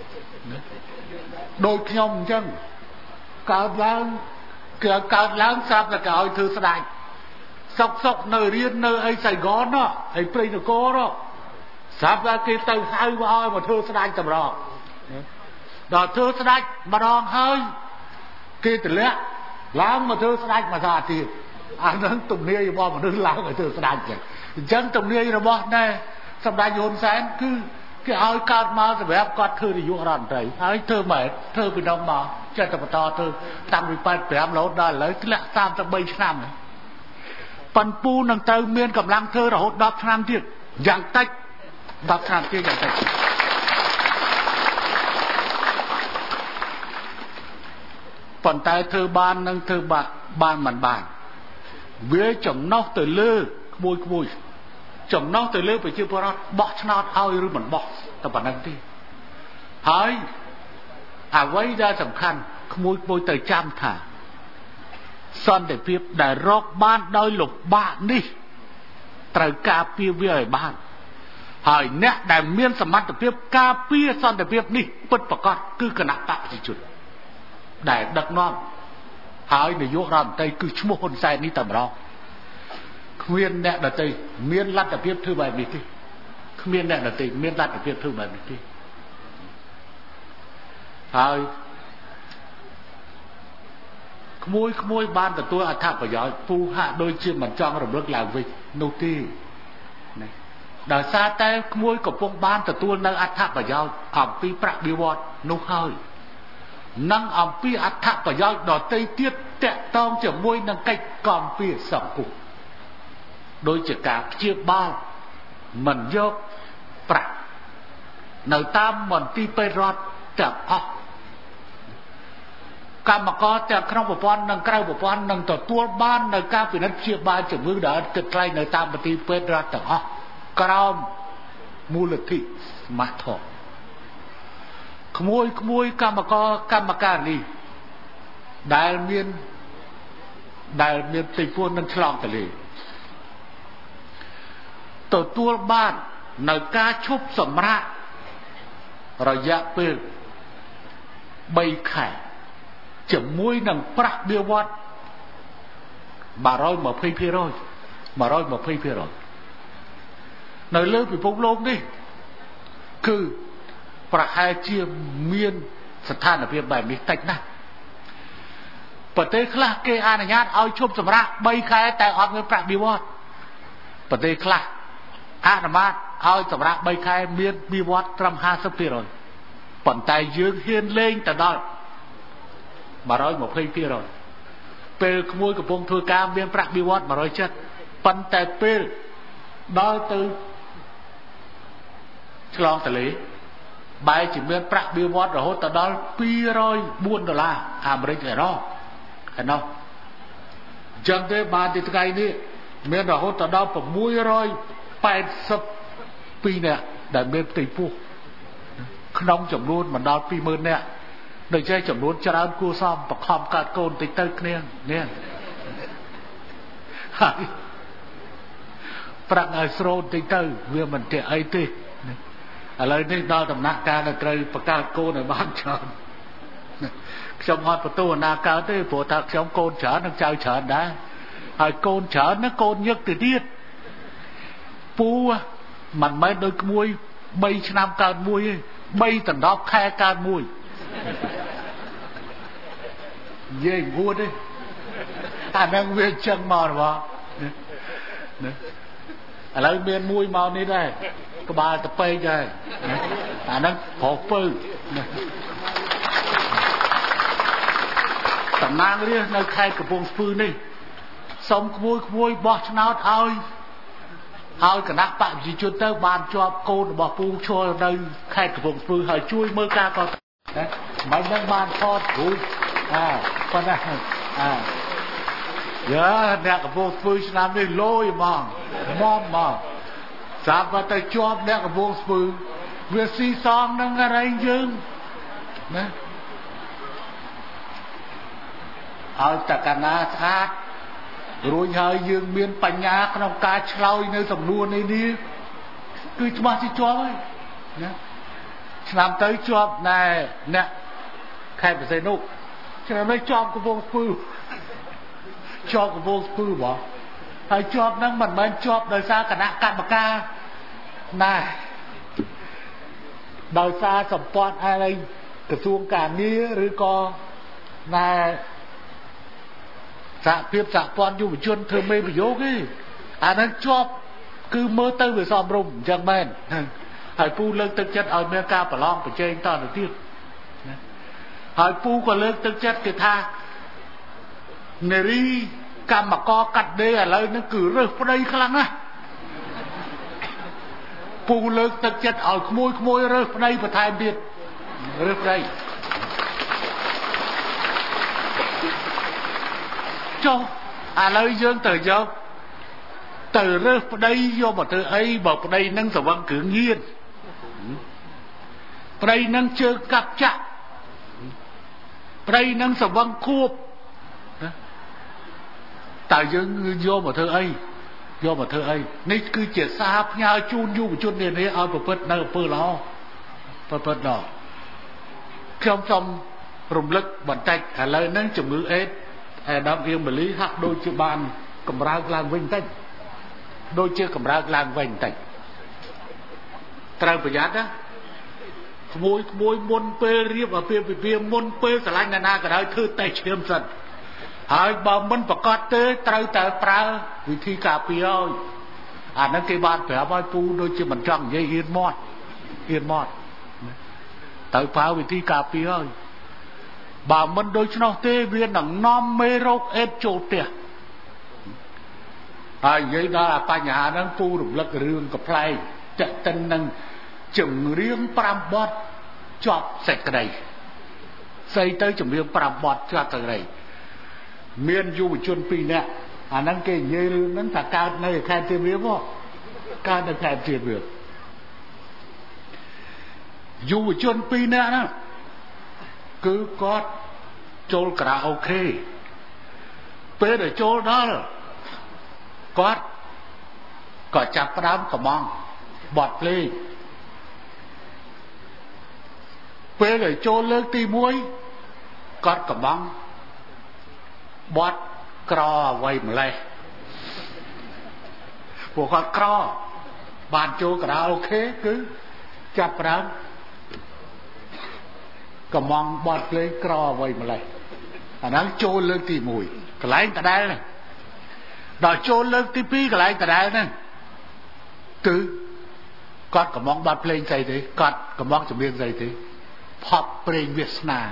ដូចខ្ញុំអញ្ចឹងកើតឡើងគេកើតឡើងស្រាប់តែគេឲ្យធ្វើស្ដេចសុកនៅរៀននៅអីសៃហ្គននោះហើយព្រៃនគរនោះស្រាប់តែគេទៅហៅឲ្យមកធ្វើស្ដេចតម្រងដល់ធ្វើស្ដេចម្ដងហើយគេទម្លាក់ឡើងមកធ្វើស្ដេចមួយសាទៀតអានឹងទំនាយរបស់មនុស្សឡើងឲ្យធ្វើស្ដេចអញ្ចឹងទំនាយរបស់ណែសម្ដេចហ៊ុនសែនគឺគេឲ្យកើតមកសម្រាប់គាត់ធ្វើនាយករដ្ឋមន្ត្រីហើយធ្វើម៉េចធ្វើពីនោះមកចិត្តបន្តធ្វើតាំងពី85រហូតដល់ឥឡូវធ្លាក់33ឆ្នាំប៉ុនពូនឹងទៅមានកម្លាំងធ្វើរហូត10ឆ្នាំទៀតយ៉ាងតិច10ឆ្នាំទៀតយ៉ាងតិចប៉ុន្តែធ្វើបាននឹងធ្វើបានមិនបានវាចំណុះទៅលើក្មួយចំណុះទៅលើប្រជាពលរដ្ឋបោះឆ្នោតឲ្យឬមិនបោះតែប៉ុណ្្នឹងទេហើយអ្វីដែលសំខាន់ក្មួយទៅចាំថាសន្តិភាពដែលរកបានដោយលំបាកនេះត្រូវការពារវាឲ្យបានហើយអ្នកដែលមានសមត្ថភាពការពារសន្តិភាពនេះពិតប្រាកដគឺគណៈបកប្រជាជនដែលដឹកនាំហើយនាយករដ្ឋមន្ត្រីគឺឈ្មោះហ៊ុនសែននេះតែម្ដងគ្មានអ្នកដទៃមានលទ្ធភាពធ្វើបែបនេះទេគ្មានអ្នកដទៃមានលទ្ធភាពធ្វើបែបនេះទេហើយក្មួយបានទទួលអត្ថប្រយោជន៍ពូហាក់ដូចជាមិនចង់រំលឹកឡើងវិញនោះទេណាដោយសារតែក្មួយកំពុងបានទទួលនៅអត្ថប្រយោជន៍អំពីប្រាក់បៀវត្សនោះហើយនិងអំពីអត្ថប្រយោជន៍ដទៃទៀតតាក់ទងជាមួយនឹងកិច្ចគាំពារសង្គមដោយជាការព្យាបាលមិនយកប្រាក់នៅតាមមន្ទីរពេទ្យរដ្ឋទាំងអស់កម្មករទាំងក្នុងប្រព័ន្ធនិងក្រៅប្រព័ន្ធនឹងទទួលបាននៅការពិនិត្យព្យាបាលជំងឺដែលគិតថ្លៃនៅតាមមន្ទីរពេទ្យរដ្ឋទាំងអស់ក្រោមមូលនិធិស្មាតធម៌ក្មួយកម្មករកម្មការនេះដែលមានទីពួននឹងឆ្លងទលេទទួលបាននៅការឈប់សម្រាករយៈពេល3 ខែជាមួយនឹងប្រាក់បៀវត្ស 120% នៅលើពិភពលោកនេះគឺប្រហែលជាមានស្ថានភាពបែបនេះតិចណាស់ប្រទេសខ្លះគេអនុញ្ញាតឲ្យឈប់សម្រាក3 ខែតែអត់មានប្រាក់បៀវត្សប្រទេសខ្លះអនុញ្ញាតឲ្យសម្រាក3 ខែមានបៀវត្សត្រឹម 50% ប៉ុន្តែយើងហ៊ានលេងទៅដល់120% ពេលក្មួយកំពុងធ្វើការមានប្រាក់បៀវត្ស170ប៉ុន្តែពេលដល់ទៅឆ្លងទលេបែរជាមានប្រាក់បៀវត្សរហូតដល់$204អាមេរិកឯណោះអញ្ចឹងទេបានទីថ្ងៃនេះមានរហូតដល់682នាក់ដែលមានផ្ទៃពោះក្នុងចំនួនមិនដល់ 20,000 នាក់ដូចជាចំនួនច្រើនគួរសមបខំកើតកូនតិចទៅគ្នានេះហើយប្រាក់ឲ្យស្រោតតិចទៅវាមិនទេអីទេឥឡូវនេះដល់ដំណាក់កាលត្រូវបង្កើតកូនឲ្យបានច្រើនខ្ញុំអត់បន្ទោសណាកើតទេព្រោះថាខ្ញុំកូនច្រើននឹងចៅច្រើនដែរហើយកូនច្រើនណាកូនញឹកទៅទៀតពូមិនមែនដូចក្មួយ3 ឆ្នាំកើតមួយទេ3 ដណ្ដប់ខែកើតមួយនិយាយងួតទេអានឹងវាចឹងមករបស់ឥឡូវមានមួយមកនេះដែរក្បាលតពេកដែរអានឹងប្រពើតំណាងរាស្ត្រនៅខេត្តកំពង់ស្ពឺនេះសុំក្មួយបោះឆ្នោតឲ្យគណៈបព្វជិជនទៅបានជាប់កូនរបស់ពូឈរនៅខេត្តកំពង់ស្ពឺហើយជួយមើលការកសាងមិនដឹងបានថតរូបប៉ុណ្ណាយ៉ាអ្នកកំពង់ស្ពឺឆ្នាំនេះលយមកសាប់ទៅជាប់អ្នកកំពង់ស្ពឺវាស៊ីសងនឹងអរិញយើងណាឲ្យតកណាស្អាតរួចហើយយើងមានបញ្ញាក្នុងការឆ្លើយនៅសំណួរនេះគឺច្បាស់ជាជាប់ហើយណាឆ្នាំទៅជាប់ណែអ្នកខេត្តបរសៃនុកឆ្នាំនេះជាប់កំពង់ស្ពឺបងហើយជាប់ហ្នឹងមិនមែនជាប់ដោយសារគណៈកម្មការណាដោយសារសម្ព័ន្ធអីក្រសួងការងារឬក៏ណែសហភាពសហព័ន្ធយុវជនធ្វើមេប្រយោគទេអាហ្នឹងជាប់គឺមើលទៅវាសមរម្យអញ្ចឹងមែនហើយពូលើកទឹកចិត្តឲ្យមានការប្រឡងប្រជែងតទៅទៀតហើយពូក៏លើកទឹកចិត្តគេថានារីកម្មករកាត់ដេរឥឡូវហ្នឹងគឺរើសប្តីខ្លាំងណាស់ពូលើកទឹកចិត្តឲ្យក្មួយរើសប្តីបន្ថែមទៀតរើសប្តីចុះឥឡូវយើងទៅយកទៅរើសប្តីយកមកធ្វើអីបើប្តីនឹងស្រវឹងគ្រឿងញៀនប្តីនឹងជើងកាប់ចាក់ប្តីនឹងស្រវឹងខួបតើយើងយកមកធ្វើអីនេះគឺជាសារផ្ញើជូនយុវជននេះឲ្យប្រព្រឹត្តនៅអំពើល្អប្រព្រឹត្តល្អខ្ញុំសូមរំលឹកបន្តិចឥឡូវហ្នឹងជំងឺអេដអាដាមអៀងម៉ាលីហាក់ដូចជាបានកម្រើកឡើងវិញបន្តិចត្រូវប្រយ័ត្នណាក្មួយមុនពេលរៀបអាពាហ៍ពិពាហ៍មុនពេលស្រឡាញ់អ្នកណាក៏ដោយធ្វើតេស្តឈាមសិនហើយបើមិនប្រកាសទេត្រូវតែប្រើវិធីការពារឲ្យអាហ្នឹងគេបានប្រាប់ឲ្យពូដូចជាមិនចង់និយាយហ៊ានមាត់ទៅប្រើវិធីការពារឲ្យបើមិនដូច្នោះទេវានឹងនាំមេរោគអេដចូលផ្ទះហើយនិយាយដល់បញ្ហាហ្នឹងពូរំលឹករឿងកំ pl ែងតេតិននឹងចម្រៀង5បទជាប់សេចក្តីស្អីទៅចម្រៀង5បទជាប់សេចក្តីមានយុវជន2នាក់អាហ្នឹងគេនិយាយរឿងហ្នឹងថាកើតនៅខេត្តសៀមរាបកើតនៅខេត្តសៀមរាបយុវជន2នាក់ហ្នឹងគឺគាត់ចូលខារ៉ាអូខេពេលដែលចូលដល់គាត់ក៏ចាប់ផ្ដើមកំងបទភ្លេងពេលដែលចូលលើកទី1គាត់កំងបទក្រអ្វីម្លេះពួកគាត់ក្របានចូលខារ៉ាអូខេគឺចាប់ផ្ដើមកំងបទភ្លេងក្រអ្វីម្លេះអាហ្នឹងចូលលើកទី1កន្លែងដដែលហ្នឹងដល់ចូលលើកទី2កន្លែងដដែលហ្នឹងគឺគាត់កំងបទភ្លេងស្អីទេគាត់កំងចម្រៀងស្អីទេផប់ព្រេងវាសនា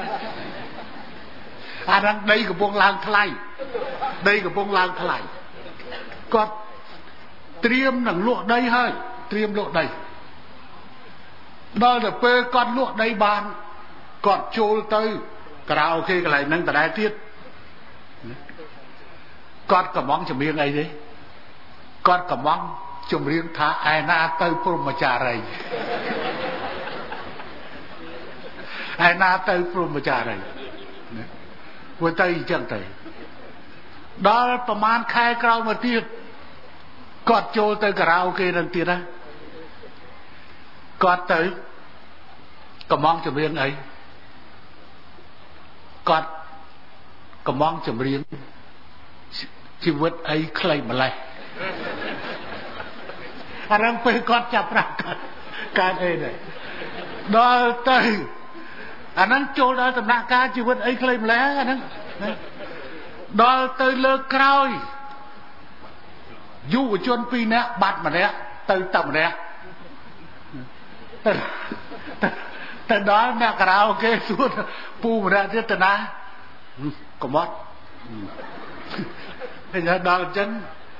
អាហ្នឹងដីកំពុងឡើងថ្លៃដីកំពុងឡើងថ្លៃគាត់ត្រៀមនឹងលក់ដីហើយត្រៀមលក់ដីដល់ទៅពេលគាត់លក់ដីបានគាត់ចូលទៅខារ៉ាអូខេកន្លែងហ្នឹងដដែលទៀតគាត់កំងចម្រៀងអីទេគាត់កំងចម្រៀងថាឯណាទៅព្រហ្មចារីឯណាទៅព្រហ្មចារីព្រោះទៅអញ្ចឹងទៅដល់ប្រហែលខែក្រោយមកទៀតគាត់ចូលទៅខារ៉ាអូខេនឹងទៀតណាគាត់ទៅកំងចម្រៀងអីគាត់កំងចម្រៀងជីវិតអីខ្លីម្លេះអារំពេលគាត់ចាប់ប្រាក់កើតអីដែរដល់ទៅអាហ្នឹងចូលដល់ដំណាក់កាលជីវិតអីខ្លីម្លេះអាហ្នឹងដល់ទៅលើកក្រោយយុវជន2នាក់បាត់ម្នាក់ទៅតែម្នាក់ទៅដល់អ្នកខារ៉ាអូខេសួរពូម្នាក់ទៀតទៅណាកំមត់តែដល់អញ្ចឹង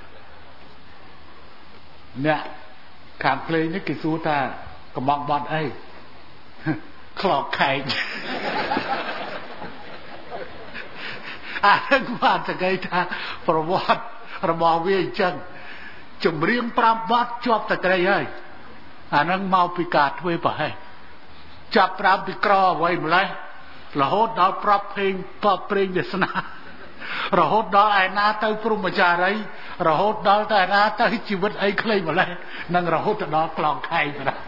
អ្នកខាងភ្លេងនេះគេសួរថាកំងបត់អីខ្លោកខែកអាហ្នឹងបានតែគេថាប្រវត្តិរបស់វាអញ្ចឹងចម្រៀង5បទជាប់តែក្រីហើយអាហ្នឹងមកពីការធ្វើប្រហែសចាប់ប្រាំពីក្រអ្វីម្លេះរហូតដល់ប្រាប់ភ្លេងពពព្រេងវាសនារហូតដល់ឯណាទៅព្រហ្មចារីរហូតដល់តែឯណាទៅជីវិតអីខ្លីម្លេះនិងរហូតដល់ក្លងខែងណា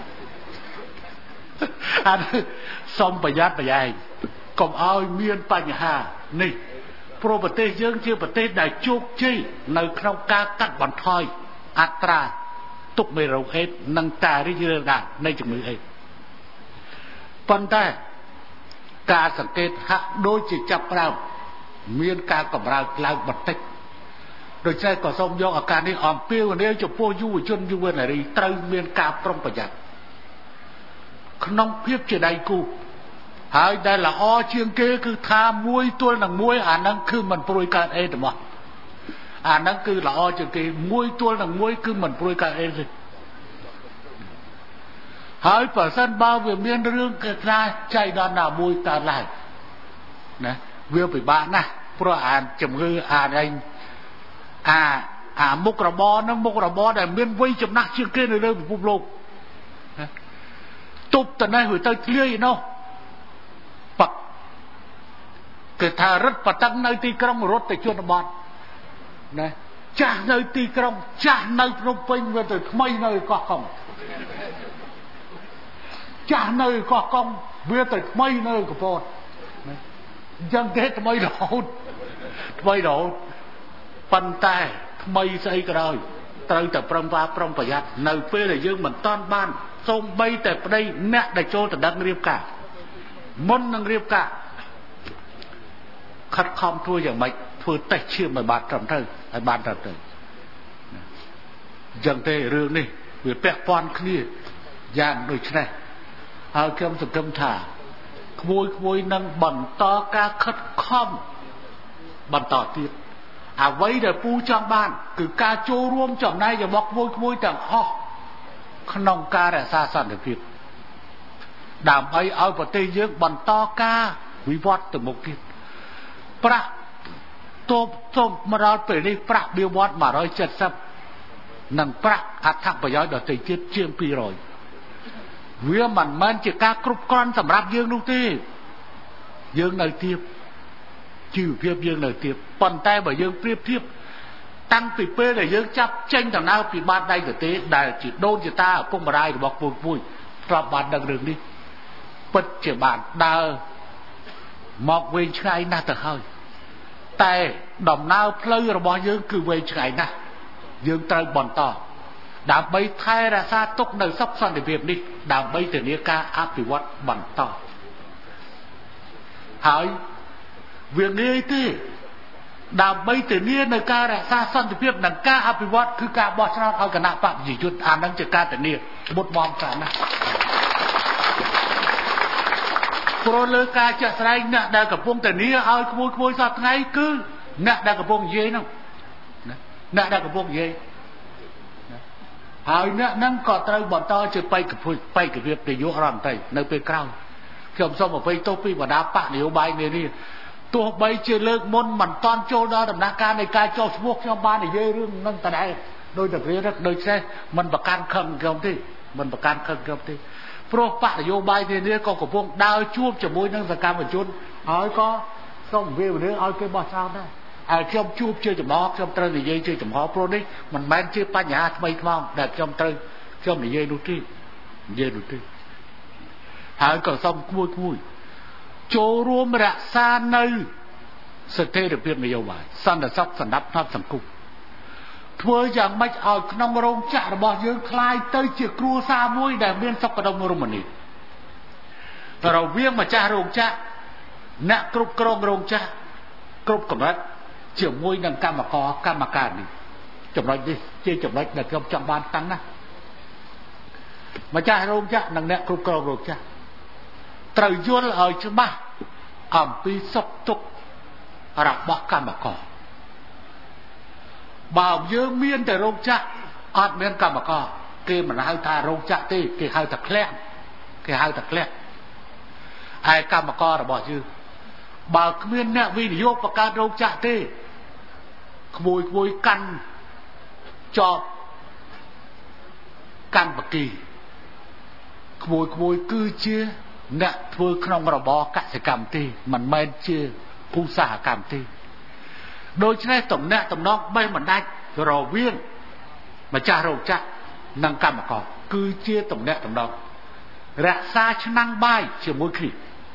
អានេះសូមប្រយ័ត្នប្រយែងកុំឲ្យមានបញ្ហានេះព្រោះប្រទេសយើងជាប្រទេសដែលជោគជ័យនៅក្នុងការកាត់បន្ថយអត្រាទុកមេរោគអេដស៍និងការរីករាលដាលនៃជំងឺអេដស៍ប៉ុន្តែការសង្កេតហាក់ដូចជាចាប់ផ្ដើមមានការកម្រើកឡើងបន្តិចដូច្នេះក៏សូមយកឱកាសនេះអំពាវនាវចំពោះយុវជនយុវនារីត្រូវមានការប្រុងប្រយ័ត្នក្នុងភាពជាដៃគូហើយដែលល្អជាងគេគឺថាមួយទល់នឹងមួយអាហ្នឹងគឺមិនព្រួយកើតអេដស៍ទេអាហ្នឹងគឺល្អជាងគេមួយទល់នឹងមួយគឺមិនព្រួយកើតអេដស៍ទេហើយបើសិនបើវាមានរឿងគេថាចៃដន្យណាមួយកើតឡើងណាវាពិបាកណាស់ព្រោះអាជំងឺអាមុខរបរហ្នឹងមុខរបរដែលមានវ័យចំណាស់ជាងគេនៅលើពិភពលោកទប់តនេះវាទៅធ្លាយនោះប៉គេថារត់បតឹងនៅទីក្រុងរត់ទៅជនបទណាចាស់នៅទីក្រុងចាស់នៅភ្នំពេញវាទៅថ្មីនៅកោះកុងចាស់នៅកោះកុងវាទៅថ្មីនៅកពតអញ្ចឹងទេថ្មីរហូតប៉ុន្តែថ្មីស្អីក៏ដោយត្រូវតែប្រឹងប្រយ័ត្ននៅពេលដែលយើងមិនតាន់បានសូម្បីតែប្តីអ្នកដែលចូលទៅដឹងរៀបការមុននឹងរៀបការខិតខំធ្វើយ៉ាងម៉េចធ្វើតេស្តឈាមឲ្យបានត្រឹមត្រូវអញ្ចឹងទេរឿងនេះវាពាក់ព័ន្ធគ្នាយ៉ាងដូចនេះហើយខ្ញុំសង្ឃឹមថាក្មួយនឹងបន្តការខិតខំបន្តទៀតអ្វីដែលពូចង់បានគឺការចូលរួមចំណែករបស់ក្មួយទាំងអស់ក្នុងការរក្សាសន្តិភាពដើម្បីឲ្យប្រទេសយើងបន្តការវិវត្តទៅមុខទៀតប្រាក់ទោបមកដល់ពេលនេះប្រាក់បៀវត្ស170និងប្រាក់អត្ថប្រយោជន៍ដទៃទៀតជាង200វាមិនមែនជាការគ្រប់គ្រាន់សម្រាប់យើងនោះទេយើងនៅទៀបជីវភាពយើងនៅទៀបប៉ុន្តែបើយើងប្រៀបធៀបតាំងពីពេលដែលយើងចាប់ចេញដំណើរពីបាតដៃប្រទេសដែលជាដូនជាតាឪពុកម្ដាយរបស់ពួកធ្លាប់បានដឹងរឿងនេះពិតជាបានដើរមកវែងឆ្ងាយណាស់ទៅហើយតែដំណើរផ្លូវរបស់យើងគឺវែងឆ្ងាយណាស់យើងត្រូវបន្តដើម្បីថែរក្សាទុកនៅសុខសន្តិភាពនេះដើម្បីធានាការអភិវឌ្ឍបន្តហើយវាងាយទេដើម្បីធានានៅការរក្សាសន្តិភាពនិងការអភិវឌ្ឍគឺការបោះឆ្នោតឲ្យគណៈបព្វជិជនអានឹងជាការធានាមុតមកច្រើនណាស់ព្រោះលើការចាក់ស្ដែងអ្នកដែលកំពុងធានាឲ្យក្មួយសប្តាហ៍ថ្ងៃគឺអ្នកដែលកំពុងនិយាយហ្នឹងអ្នកដែលកំពុងនិយាយហើយអ្នកហ្នឹងក៏ត្រូវបន្តជាបេក្ខភាពនាយករដ្ឋមន្ត្រីនៅពេលក្រោយខ្ញុំសូមអភ័យទោសពីបណ្ដាបកនយោបាយនេះទោះបីជាលើកមុនមិនតាន់ចូលដល់ដំណាក់កាលនៃការចោទឈ្មោះខ្ញុំបាននិយាយរឿងហ្នឹងតែដែរដោយតែគ្រាដូច្នេះមិនប្រកាន់ខឹងខ្ញុំទេព្រោះបកនយោបាយនេះក៏កំពុងដើរជួបជាមួយនឹងសកម្មជនហើយក៏សូមវារឿងឲ្យគេបោះឆ្នោតដែរហើយខ្ញុំជួបជាចំហខ្ញុំត្រូវនិយាយជាចំហព្រោះនេះមិនមែនជាបញ្ហាថ្មីថ្មោងដែលខ្ញុំនិយាយនោះទេហើយក៏សូមគួយចូលរួមរក្សានៅស្ថិរភាពនយោបាយសន្តិសុខសណ្ដាប់ធ្នាប់សង្គមធ្វើយ៉ាងម៉េចឲ្យក្នុងរោងចក្ររបស់យើងคล้ายទៅជាគ្រួសារមួយដែលមានសុខដុមរមនារវាងម្ចាស់រោងចក្រអ្នកគ្រប់គ្រងរោងចក្រគ្រប់កម្រិតជាមួយនឹងកម្មការនេះចំណុចនេះជាចំណុចដែលខ្ញុំចង់បានតាំងណាម្ចាស់រោងចក្រនិងអ្នកគ្រប់គ្រងរោងចក្រត្រូវយល់ឲ្យច្បាស់អំពីសុខទុក្ខរបស់កម្មករបើយើងមានតែរោងចក្រអត់មានកម្មករគេមិនហៅថារោងចក្រទេគេហៅថាឃ្លាំងហើយកម្មកររបស់យើងបើគ្មានអ្នកវិនិយោគបង្កើតរោងចក្រទេក្មួយកាន់ចប់កាន់បកីក្មួយគឺជាអ្នកធ្វើក្នុងរបរកសិកម្មទេមិនមែនជាឧស្សាហកម្មទេដូច្នេះតំណែងបេះមិនដាច់រវាងម្ចាស់រោងចក្រនិងកម្មករគឺជាតំណែងរក្សាឆ្នាំងបាយជាមួយគ្នា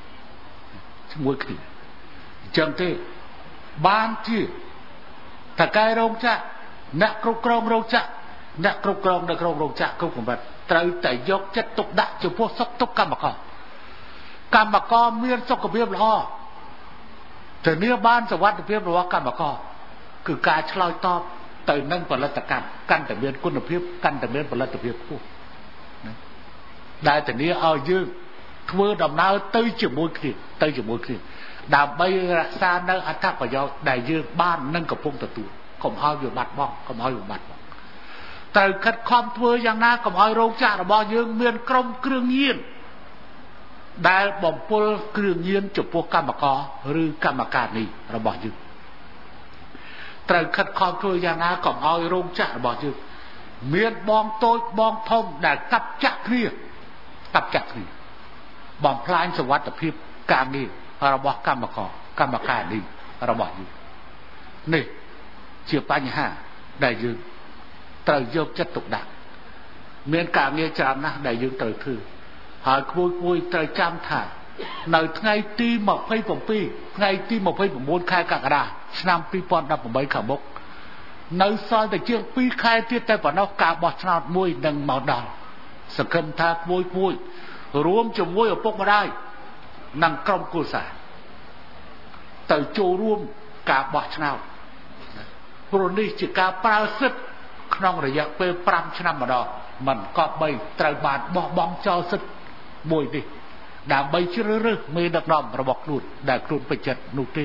អញ្ចឹងទេបានជាតកែរោងចក្រអ្នកគ្រប់គ្រងរោងចក្រអ្នកគ្រប់គ្រងនៅក្នុងរោងចក្រគ្រប់កម្រិតត្រូវតែយកចិត្តទុកដាក់ចំពោះសុខទុក្ខកម្មករមានសុខភាពល្អធានាបានសុវត្ថិភាពរបស់កម្មករគឺការឆ្លើយតបទៅនឹងផលិតកម្មកាន់តែមានគុណភាពកាន់តែមានផលិតភាពខ្ពស់ដែលធានាឲ្យយើងធ្វើដំណើរទៅជាមួយគ្នាដើម្បីរក្សានៅអត្ថប្រយោជន៍ដែលយើងបាននឹងកំពុងទទួលកុំឲ្យវាបាត់បង់ត្រូវខិតខំធ្វើយ៉ាងណាកុំឲ្យរោងចក្ររបស់យើងមានក្រុមគ្រឿងញៀនដែលបំពុលគ្រឿងញៀនចំពោះកម្មករឬកម្មការនេះរបស់យើងត្រូវខិតខំធ្វើយ៉ាងណាកុំឲ្យរោងចក្ររបស់យើងមានបងតូចបងធំដែលកាប់ចាក់គ្នាបំផ្លាញសុវត្ថិភាពការងាររបស់កម្មការនេះរបស់យើងនេះជាបញ្ហាដែលយើងត្រូវយកចិត្តទុកដាក់មានការងារច្រើនណាស់ដែលយើងត្រូវធ្វើហើយគួយត្រូវចាំថានៅថ្ងៃទី27ថ្ងៃទី29ខែកក្កដាឆ្នាំ2018ខាងមុខនៅសល់តែជាង2ខែទៀតតែប៉ុណ្ណោះការបោះឆ្នោតមួយនឹងមកដល់សង្ឃឹមថាគួយរួមជាមួយឪពុកម្ដាយនិងក្រុមគ្រួសារទៅចូលរួមការបោះឆ្នោតព្រោះនេះជាការប្រើសិទ្ធិក្នុងរយៈពេល5ឆ្នាំម្ដងមិនក៏បីត្រូវបានបោះបង់ចោលសិទ្ធិមួយនេះដើម្បីជ្រើសរើសមេដឹកនាំរបស់ខ្លួនដែលខ្លួនពេញចិត្តនោះទេ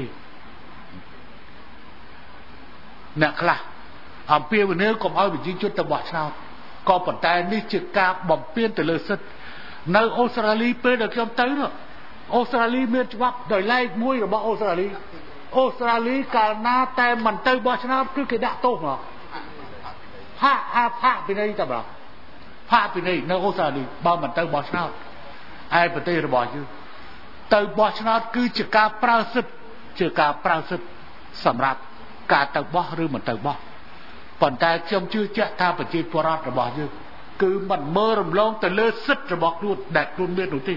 អ្នកខ្លះអំពាវនាវកុំឲ្យប្រជាជនទៅបោះឆ្នោតក៏ប៉ុន្តែនេះជាការបំពានទៅលើសិទ្ធិនៅអូស្ត្រាលីពេលដែលខ្ញុំទៅនោះអូស្ត្រាលីមានច្បាប់ដោយឡែកមួយរបស់អូស្ត្រាលីអូស្ត្រាលីកាលណាតែមិនទៅបោះឆ្នោតគឺគេដាក់ទោសមកផាកពីនេះតែបងផាកពីនេះនៅអូស្ត្រាលីបើមិនទៅបោះឆ្នោតឯប្រទេសរបស់យើងទៅបោះឆ្នោតគឺជាការប្រើសិទ្ធិសម្រាប់ការទៅបោះឬមិនទៅបោះប៉ុន្តែខ្ញុំជឿជាក់ថាប្រជាពលរដ្ឋរបស់យើងគឺមិនមើលរំលងទៅលើសិទ្ធិរបស់ខ្លួនដែលខ្លួនមាននោះទេ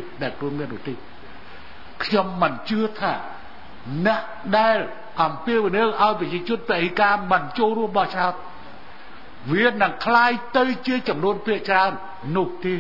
ខ្ញុំមិនជឿថាអ្នកដែលអំពាវនាវឲ្យប្រជាជនបរិការមិនចូលរួមបោះឆ្នោតវានឹងคล้ายទៅជាចំនួនភាគច្រើននោះទេ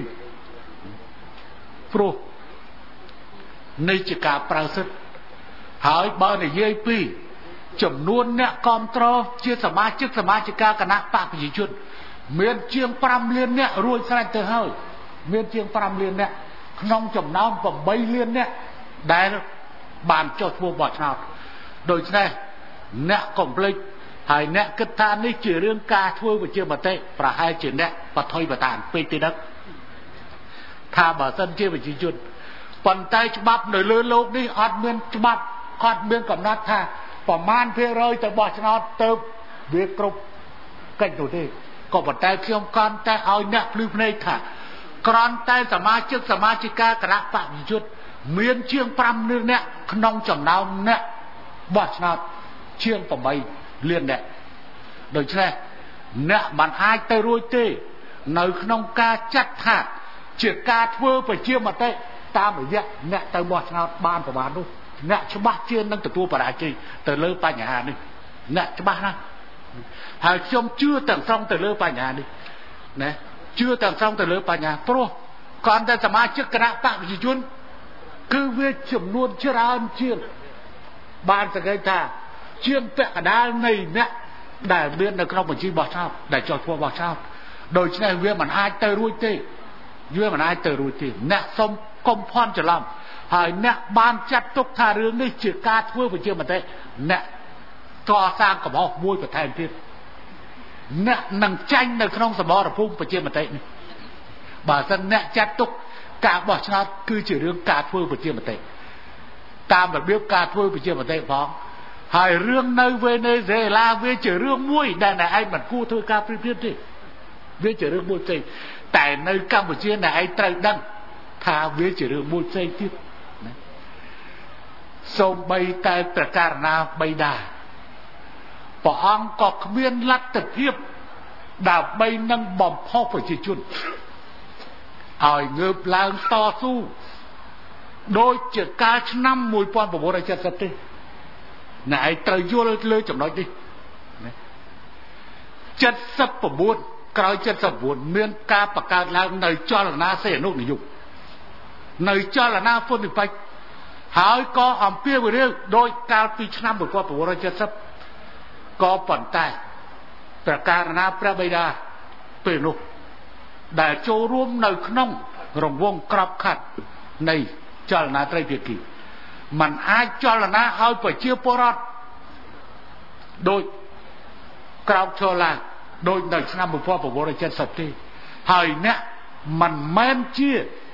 ព្រោះនៃជាការប្រើសិទ្ធិហើយបើនិយាយពីចំនួនអ្នកគាំទ្រជាសមាជិកាគណៈបកប្រជាជនមានជាង5លានអ្នករួចស្រេចទៅហើយមានជាង5លានអ្នកក្នុងចំណោម8លានអ្នកដែលបានចុះឈ្មោះបោះឆ្នោតដូច្នេះអ្នកកុំភ្លេចហើយអ្នកគិតថានេះជារឿងការធ្វើប្រជាមតិប្រហែលជាអ្នកបថុយបតានពេកទេដឹកថាបើសិនជាប្រជាជនប៉ុន្តែច្បាប់នៅលើโลกនេះអត់មានច្បាប់អត់មានកំណត់ថាប្រមាណភាគរយទៅបោះឆ្នោតទៅវាគ្រប់កិច្ចនោះទេក៏ប៉ុន្តែខ្ញុំកាន់តែឲ្យអ្នកភ្លឺភ្នែកថាគ្រាន់តែសមាជិកាគណៈបកប្រជាជនមានជាង5លានអ្នកក្នុងចំណោមអ្នកបោះឆ្នោតជាង8លានអ្នកដូច្នេះអ្នកមិនអាចទៅរួចទេនៅក្នុងការចាត់ថាជាការធ្វើប្រជាមតិតាមរយៈអ្នកទៅបោះឆ្នោតបានប្រមាណនោះអ្នកច្បាស់ជានឹងទទួលបរាជ័យទៅលើបញ្ហានេះអ្នកច្បាស់ណាស់ហើយខ្ញុំជឿទាំងស្រុងទៅលើបញ្ហានេះណាជឿទាំងស្រុងទៅលើបញ្ហាព្រោះគ្រាន់តែសមាជិកគណៈបកប្រជាជនគឺវាចំនួនច្រើនជាងបានសង្កេតថាជាងពាក់កណ្ដាលនៃអ្នកដែលមាននៅក្នុងបញ្ជីបោះឆ្នោតដែលចុះឈ្មោះបោះឆ្នោតដូច្នេះវាមិនអាចទៅរួចទេអ្នកសុំកុំភ័ន្តច្រឡំហើយអ្នកបានចាត់ទុកថារឿងនេះជាការធ្វើប្រជាមតិអ្នកកសាងកំហុសមួយបន្ថែមទៀតអ្នកនឹងចាញ់នៅក្នុងសមរភូមិប្រជាមតិនេះបើសិនអ្នកចាត់ទុកការបោះឆ្នោតគឺជារឿងការធ្វើប្រជាមតិតាមរបៀបការធ្វើប្រជាមតិផងហើយរឿងនៅវេណេស៊ុយអេឡាវាជារឿងមួយដែលអ្នកឯងមិនគួរធ្វើការព្រៀបធៀបទេវាជារឿងមួយផ្សេងតែនៅកម្ពុជាអ្នកឯងត្រូវដឹងថាវាជារឿងមួយផ្សេងទៀតណាសូម្បីតែប្រការណាបីដែរព្រះអង្គក៏គ្មានលទ្ធភាពដើម្បីនឹងបំផុសប្រជាជនឲ្យងើបឡើងតស៊ូដោយជាកាលឆ្នាំ1970ទេអ្នកឯងត្រូវយល់លើចំណុចនេះ79ក្រោយ79មានការបង្កើតឡើងនៅចលនាសេអនុនិយមនៅចលនាពុទ្ធនិបត្តិហើយក៏អំពាវនាវដោយកាលពីឆ្នាំ1970ក៏ប៉ុន្តែប្រការណាព្រះបិតាពេលនោះដែលចូលរួមនៅក្នុងរង្វង់ក្របខ័ណ្ឌនៃចលនាត្រីភាគីมันអាចចលនាឲ្យប្រជាពលរដ្ឋដោយក្រោកឈរឡើងដោយនៅឆ្នាំ1970ទេហើយអ្នកមិនមែនជា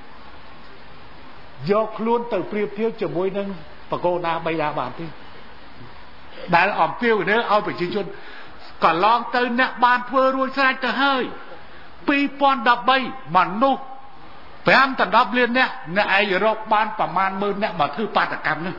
យកខ្លួនទៅប្រៀបធៀបជាមួយនឹងបកគោណាបីដាបានទេដែលអំពាវនាវឲ្យប្រជាជនកន្លងទៅអ្នកបានធ្វើរួចស្រេចទៅហើយ2013មនុស្ស5ដល់10លានអ្នកឯងរកបានប្រមាណ10000អ្នកមកធ្វើបាតកម្មនេះ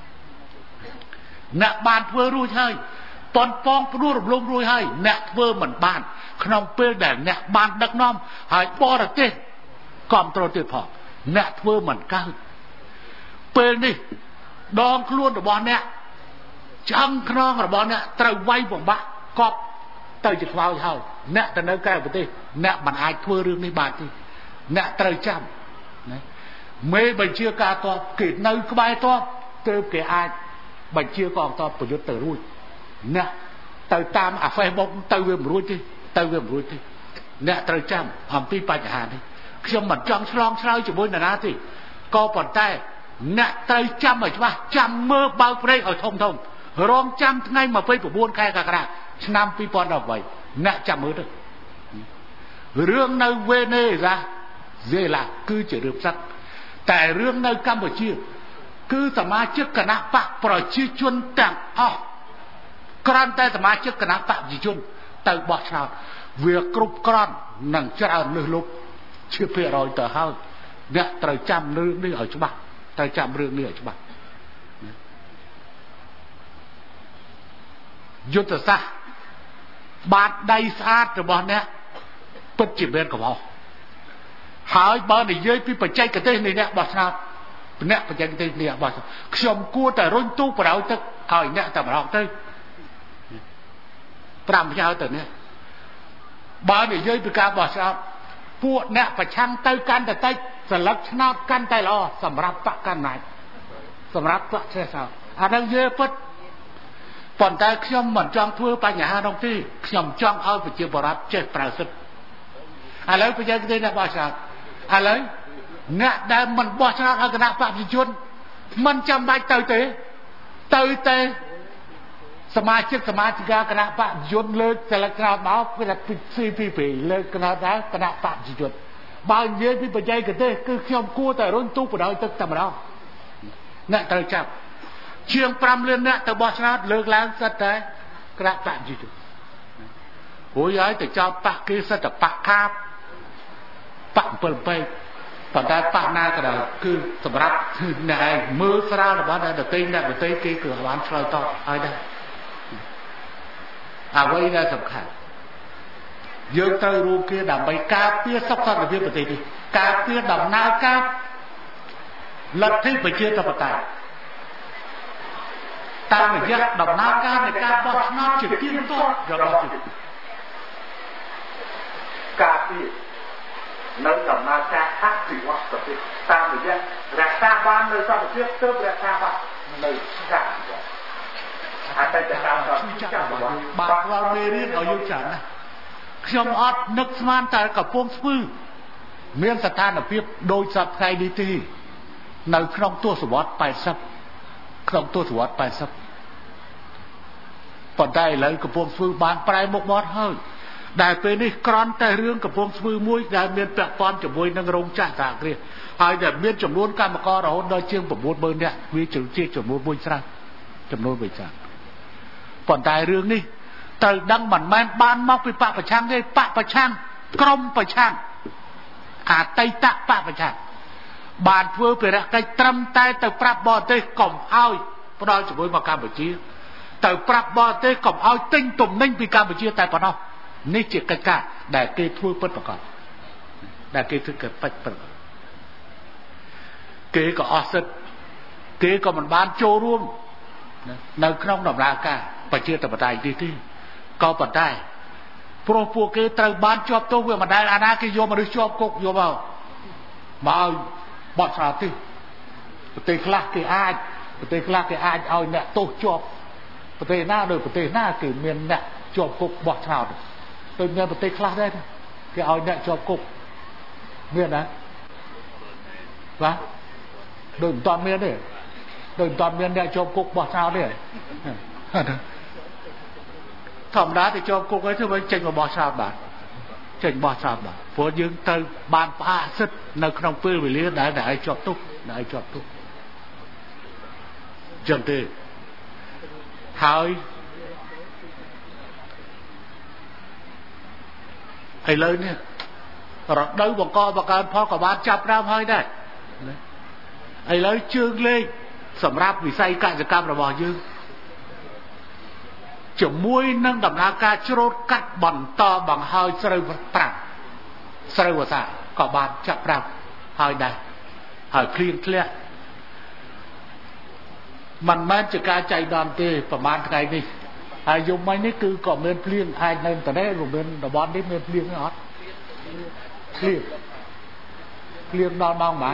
អ្នកបានធ្វើរួចហើយប៉ុនប៉ងព្រោះរំលំរួចហើយអ្នកធ្វើមិនបានក្នុងពេលដែលអ្នកបានដឹកនាំហើយបរទេសគ្រប់គ្រងទៀតផងអ្នកធ្វើមិនកើតពេលនេះដងខ្លួនរបស់អ្នកឆ្អឹងខ្នងរបស់អ្នកត្រូវវាយបំបាក់កប់ទៅជាខ្មោចហើយអ្នកទៅនៅក្រៅប្រទេសអ្នកមិនអាចធ្វើរឿងនេះបានទេអ្នកត្រូវចាំណាមេបញ្ជាការទ័ពគេនៅក្បែរទ័ពទើបគេអាចបញ្ជាកងទ័ពប្រយុទ្ធទៅរួចអ្នកទៅតាមអា Facebook ទៅវាមិនរួចទេអ្នកត្រូវចាំអំពីបញ្ហានេះខ្ញុំមិនចង់ឆ្លងឆ្លើយជាមួយនរណាទេក៏ប៉ុន្តែអ្នកត្រូវចាំឲ្យច្បាស់ចាំមើលបើកព្រែកឲ្យធំរងចាំថ្ងៃ29ខែកក្កដាឆ្នាំ2018អ្នកចាំមើលទៅរឿងនៅវេណេហ្សា dễ là cứ chỉ được sắc tại rương nơi Campuchia cứสมาชิกគណៈបកប្រជាជនទាំងអស់គ្រាន់តែសមាជិកគណៈបកប្រជាជនទៅបោះឆ្នោតវាគ្រប់គ្រាន់នឹងច្រើនលើសលប់ជាភាគរយទៅហើយអ្នកត្រូវចាំរឿងនេះឲ្យច្បាស់ត្រូវចាំរឿងនេះឲ្យច្បាស់យុទ្ធសាស្ត្របាតដៃស្អាតរបស់អ្នកពិតជាមានកំហុសហើយបើនិយាយពីបច្ចេកទេសនៃអ្នកបោះឆ្នោតអ្នកបច្ចេកទេសនេះបោះខ្ញុំគួរតែរុញទូបរោយទឹកឲ្យអ្នកតែម្ដងទៅ5ផ្ញើទៅនេះបើនិយាយពីការបោះឆ្នោតពួកអ្នកប្រឆាំងទៅកាន់តែតិចសន្លឹកឆ្នោតកាន់តែល្អសម្រាប់បកកណ្ដាលសម្រាប់បកចេះសោអានឹងនិយាយពិតប៉ុន្តែខ្ញុំមិនចង់ធ្វើបញ្ហានោះទេខ្ញុំចង់ឲ្យប្រជាពលរដ្ឋចេះប្រើសិទ្ធិឥឡូវបច្ចេកទេសអ្នកបោះឆ្នោតឥឡូវអ្នកដែលមិនបោះឆ្នោតឲ្យគណៈបកប្រជាជនមិនចាំបាច់ទៅទេសមាជិកាគណៈបកប្រជាជនលើកសិលឹកឆ្នោតមកគឺថាCPPលើកឆ្នោតដែរគណៈបកប្រជាជនបើនិយាយពីបច្ចេកទេសគឺខ្ញុំគួរតែរុញទូបដ ாய் ទឹកតែម្ដងអ្នកត្រូវចាប់ជាង5លានអ្នកទៅបោះឆ្នោតលើកឡើងសិតតែគណៈបកប្រជាជនរួចហើយទៅចោតបកគេសិតតែបកខាបបក7ពេកប៉ុន្តែបកណាក៏ដោយគឺសម្រាប់អ្នកឯងមើលស្រាលរបស់អ្នកដទៃអ្នកដទៃគេគឺបានឆ្លើយតបឲ្យដែរអ្វីដែលសំខាន់យើងត្រូវរួមគ្នាដើម្បីការពារសុខសន្តិភាពប្រទេសនេះការពារដំណើរការលទ្ធិប្រជាធិបតេយ្យតាមរយៈដំណើរការនៃការបោះឆ្នោតជាទៀងទាត់របស់យើងការពារនៅដំណើរការអភិវឌ្ឍប្រទេសតាមរយៈរក្សាបាននៅសន្តិភាពទើបរក្សាបាននៅការអតីតកាលបាទគាត់មេរៀនឲ្យយើងចាំណាខ្ញុំអត់នឹកស្មានតែកំពង់ស្ពឺមានស្ថានភាពដូចសពថ្ងៃនេះទេនៅក្នុងទសវត្ស80ក្នុងទសវត្ស80ប៉ុន្តែឥឡូវកំពង់ស្ពឺបានប្រែមុខមាត់ហើយដែលពេលនេះក្រន់តែរឿងកំពង់ស្ពឺមួយដែលមានពាក់ព័ន្ធជាមួយនឹងរោងចក្រសហគ្រាសហើយដែលមានចំនួនកម្មកររហូតដល់ជាង 90000 នាក់វាជាចំនួនមួយច្រើនចំនួនមួយច្រើនប៉ុន្តែរឿងនេះត្រូវដឹងមិនមែនបានមកពីបកប្រឆាំងទេបកប្រឆាំងក្រុមប្រឆាំងអតីតបកប្រឆាំងបានធ្វើភារកិច្ចត្រឹមតែទៅប្រាប់បរទេសកុំឲ្យផ្ដល់ជាមួយមកកម្ពុជាទៅប្រាប់បរទេសកុំឲ្យទិញទំនិញពីកម្ពុជាតែប៉ុណ្ណោះនេះជាកិច្ចការដែលគេធ្វើពិតប្រាកដដែលគេធ្វើពិតប្រាកដគេក៏អស់សិទ្ធិគេក៏មិនបានចូលរួមនៅក្នុងដំណើរការប្រជាធិបតេយ្យនេះទេក៏ប៉ុន្តែព្រោះពួកគេត្រូវបានជាប់ទោសវាមិនដែលអាណាគេយកមនុស្សជាប់គុកយកមកឲ្យបត់ឆ្នោតទេប្រទេសខ្លះគេអាចឲ្យអ្នកទោសជាប់ប្រទេសណាដោយប្រទេសណាគេមានអ្នកជាប់គុកបោះឆ្នោតដូចមានប្រទេសខ្លះដែរគេឲ្យអ្នកជាប់គុកមានណាបាទដូចមិនតាន់មានទេដូចមិនតាន់មានអ្នកជាប់គុកបោះឆ្នោតទេធម្មតាទៅជាប់គុកហើយធ្វើឲ្យចេញមកបោះឆ្នោតបាទចេញបោះឆ្នោតបាទព្រោះយើងទៅបានផ្អាកសិទ្ធិនៅក្នុងពេលវេលាដែលឲ្យជាប់ទុកចឹងទេហើយឥឡូវនេះរដូវបង្កបង្កើនផលក៏បានចាប់ដើមហើយដែរឥឡូវជើងលេខសម្រាប់វិស័យកសិកម្មរបស់យើងជាមួយនឹងដំណើរការច្រូតកាត់បន្តបង្ហើយស្រូវប្រាំស្រូវវស្សាក៏បានចាប់ដើមហើយដែរហើយភ្លៀងធ្លាក់មិនមែនជាការចៃដន្យទេប្រហែលថ្ងៃនេះហើយយប់មិញនេះគឺក៏មានភ្លៀងអាចនៅតែមានតំបន់នេះមានភ្លៀងអត់ភ្លៀងដល់ម៉ោងម៉ា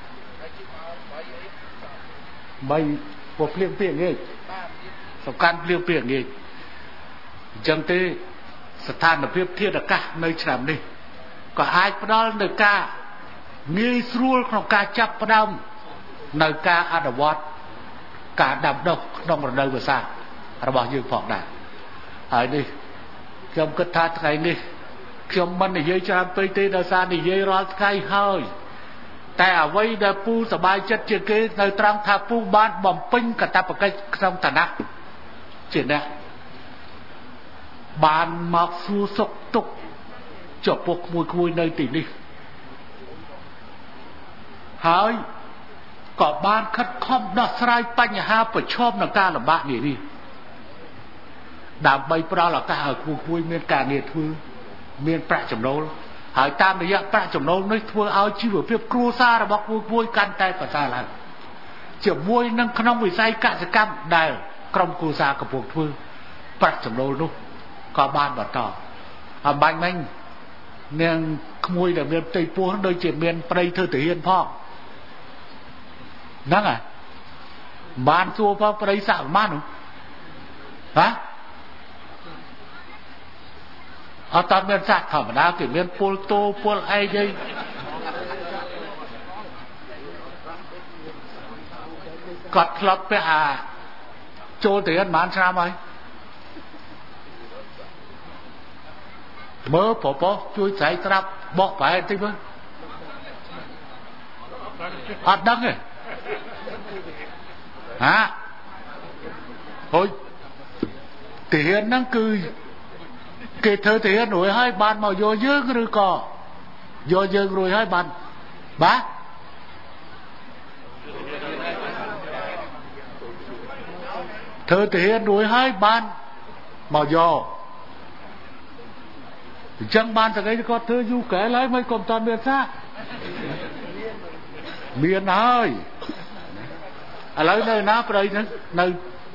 3ពួកភ្លៀងពីងាយសំខាន់ភ្លៀងពីងាយអញ្ចឹងទេស្ថានភាពធាតុអាកាសនៅឆ្នាំនេះក៏អាចផ្ដល់នៅការងាយស្រួលក្នុងការចាប់ផ្ដើមនៅការអនុវត្តការដាំដុះក្នុងរដូវវស្សារបស់យើងផងដែរហើយនេះខ្ញុំគិតថាថ្ងៃនេះខ្ញុំមិននិយាយច្រើនពេកទេដោយសារនិយាយរាល់ថ្ងៃហើយតែអ្វីដែលពូសប្បាយចិត្តជាងគេនៅត្រង់ថាពូបានបំពេញកាតព្វកិច្ចក្នុងឋានៈជាអ្នកបានមកសួរសុខទុក្ខចំពោះក្មួយនៅទីនេះហើយក៏បានខិតខំដោះស្រាយបញ្ហាប្រឈមនឹងការលំបាកនេះដើម្បីផ្ដល់ឱកាសឲ្យក្មួយមានការងារធ្វើមានប្រាក់ចំណូលហើយតាមរយៈប្រាក់ចំណូលនេះធ្វើឲ្យជីវភាពគ្រួសាររបស់ក្មួយកាន់តែប្រសើរឡើងជាមួយនឹងក្នុងវិស័យកសិកម្មដែលក្រុមគ្រួសារកំពុងធ្វើប្រាក់ចំណូលនោះក៏បានបន្តអំបញ្ញមិញនាងក្មួយដែលមានផ្ទៃពោះដូចជាមានប្តីធ្វើទាហានផងហ្នឹងហើយបានសួរផងប្តីសាក់ប្រមាណនោះហ៎អត់តាមានសាក់ធម្មតាគេមានពលតោពលអីទេគាត់ធ្លាប់ពាក់អាចូលទាហានប្រហែលឆ្នាំហើយមើលប្រពោះជួយស្រែកត្រាប់បកប្រែតិចមើលអត់ដឹងទេហាហូចទាហានហ្នឹងគឺគេធ្វើទាហានរួចហើយបានមកយកយើងឬក៏យកយើងរួចហើយបានបាទធ្វើទាហានរួចហើយបានមកយកអញ្ចឹងបានតែគេគាត់ធ្វើយូរកែលហើយមិនក៏មិនតាន់មានសាក់មានហើយឥឡូវនៅណាប្រៃហ្នឹងនៅ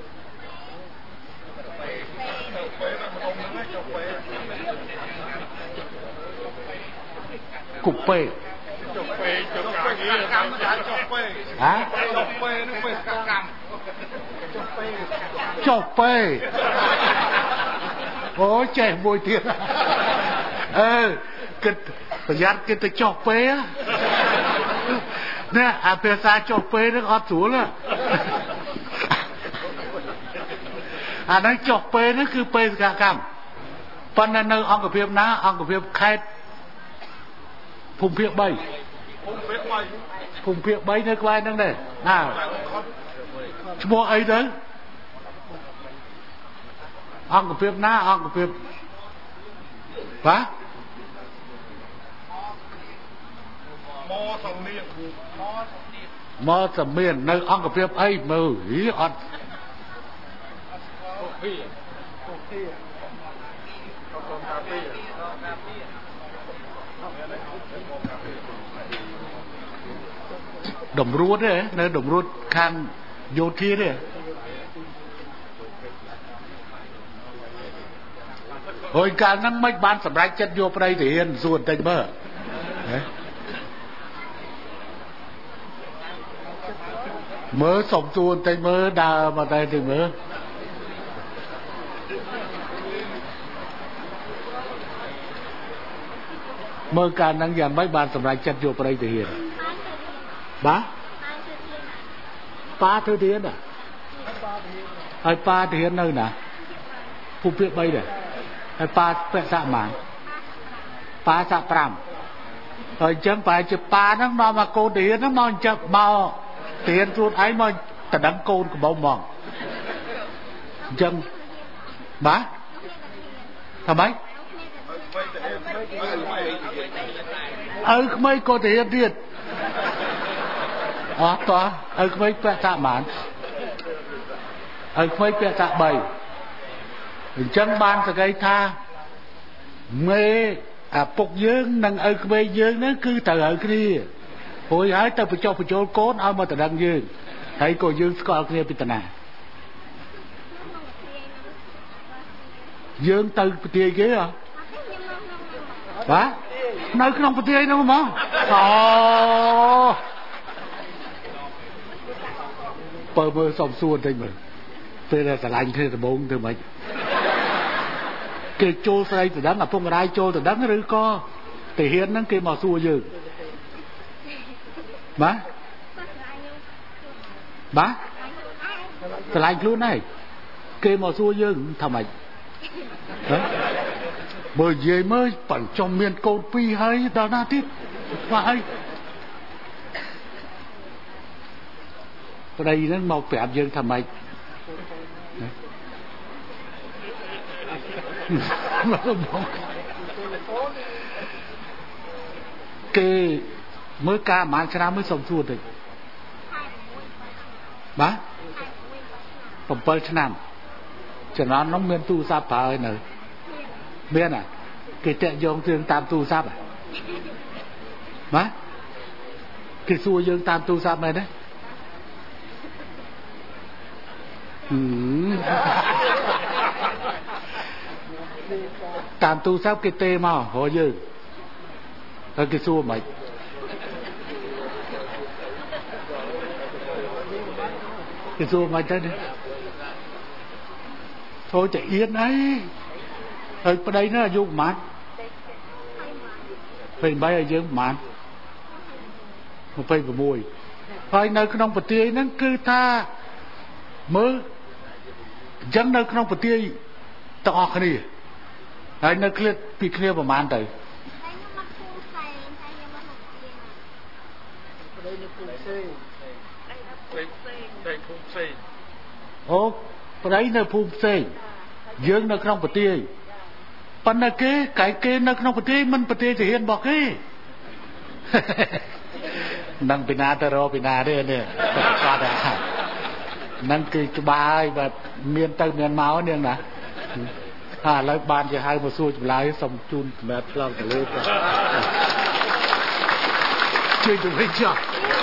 គូពេចុកពេចុកការងារកម្មចុកពេហ៎ចុកពេនឹងពេសកម្មចុកពេអូចេះមួយទៀតគិតប្រយ័ត្នគិតទៅចុកពេនេះអាភាសាចុកពេនឹងអត់ស្រួលអានេះចុកពេនេះគឺពេសកកម្មប៉ុន្តែនៅអង្គភាពណាអង្គភាពខេត្តភូមិភាគ3ភូមិភាគ3នៅក្បែរហ្នឹងដែរណាឈ្មោះអីទៅអង្គភាពណាអង្គភាពបាទមកសំមាននៅអង្គភាពអីមើលអត់តម្រួតទេនៅតម្រួតខាងយោធាទេហើយកាលហ្នឹងមិនបានសម្រេចចិត្តយកប្តីទាហានសួរបន្តិចមើលមើលសុំសួរបន្តិចមើលដើរមកតែទៅមើលមើលកាលហ្នឹងយ៉ាងម៉េចបានសម្រេចចិត្តយកប្តីទាហានបាទប៉ាធ្វើទាហានហើយប៉ាទាហាននៅណាភូមិភាគ3ដែរហើយប៉ាពាក់សាក់ម៉ានប៉ាសាក់5ហើយអញ្ចឹងប្រហែលជាប៉ាហ្នឹងនាំមកកូនទាហានហ្នឹងមកអញ្ចឹងមកទាហានខ្លួនឯងមកតដឹងកូនកំបោហ្មងអញ្ចឹងបាទថាម៉េចឪក្មេងក៏ទាហានទៀតអត់តោះឪក្មេងពាក់សាក់ម៉ានឪក្មេងពាក់សាក់3អញ្ចឹងបានសង្កេតថាមេអាពុកយើងនិងឪក្មេងយើងហ្នឹងគឺត្រូវហៅគ្នាព្រោះហើយទៅបញ្ចុះបញ្ចូលកូនឲ្យមកតដឹងយើងហើយក៏យើងស្គាល់គ្នាពីតាណាយើងទៅប្រទេសគេហ៎បាទនៅក្នុងប្រទេសហ្នឹងហ្មងអូបើសុំសួរតិចមើលពេលដែលស្រឡាញ់គ្នាដំបូងធ្វើម៉េចគេចូលស្រីទៅដឹងឪពុកម្ដាយចូលទៅដឹងឬក៏ទាហានហ្នឹងគេមកសួរយើងបាទស្រឡាញ់ខ្លួនឯងគេមកសួរយើងថាម៉េច mới về mới bẩn trong miền cột pi hay đào na tiếp và hay đây nó mau bẹp dương thầm mày cái mới ca mà chả mới sống thua được báผมเปิดឆ្នាំฉะนั้นน้องเมียนตู้ซับเปล่าไอ้หน่อยเมียนอ่ะกิจโยงเรื่องตามตู้ซับอ่ะมะกิจสู้โยงตามตู้ซับไหมเนี่ยตามตู้ซับกิจเตะมาหัวยืนแล้วกิจสู้ไหมกิจสู้ไหมเจ้าเนี่ยthôi chạy yên ấy ở đây nó vô mát phải bay ở dưới mát một phải của mùi phải nơi không bật tươi nó cứ tha mơ dân nơi không bật tươi to cái gì ấy nơi kia bị kia vào màn tới ô đấy là phù xây dương nó không bật tươi phần là cái nó không bật tươi mình bật tươi thì hiện bỏ cái năng bị na tơ bị na đấy nè năng cái bài và miền tây miền máu nè nè lấy bàn cho hai một xu chụp lái xong chun mệt lòng cả lên chơi được hết chưa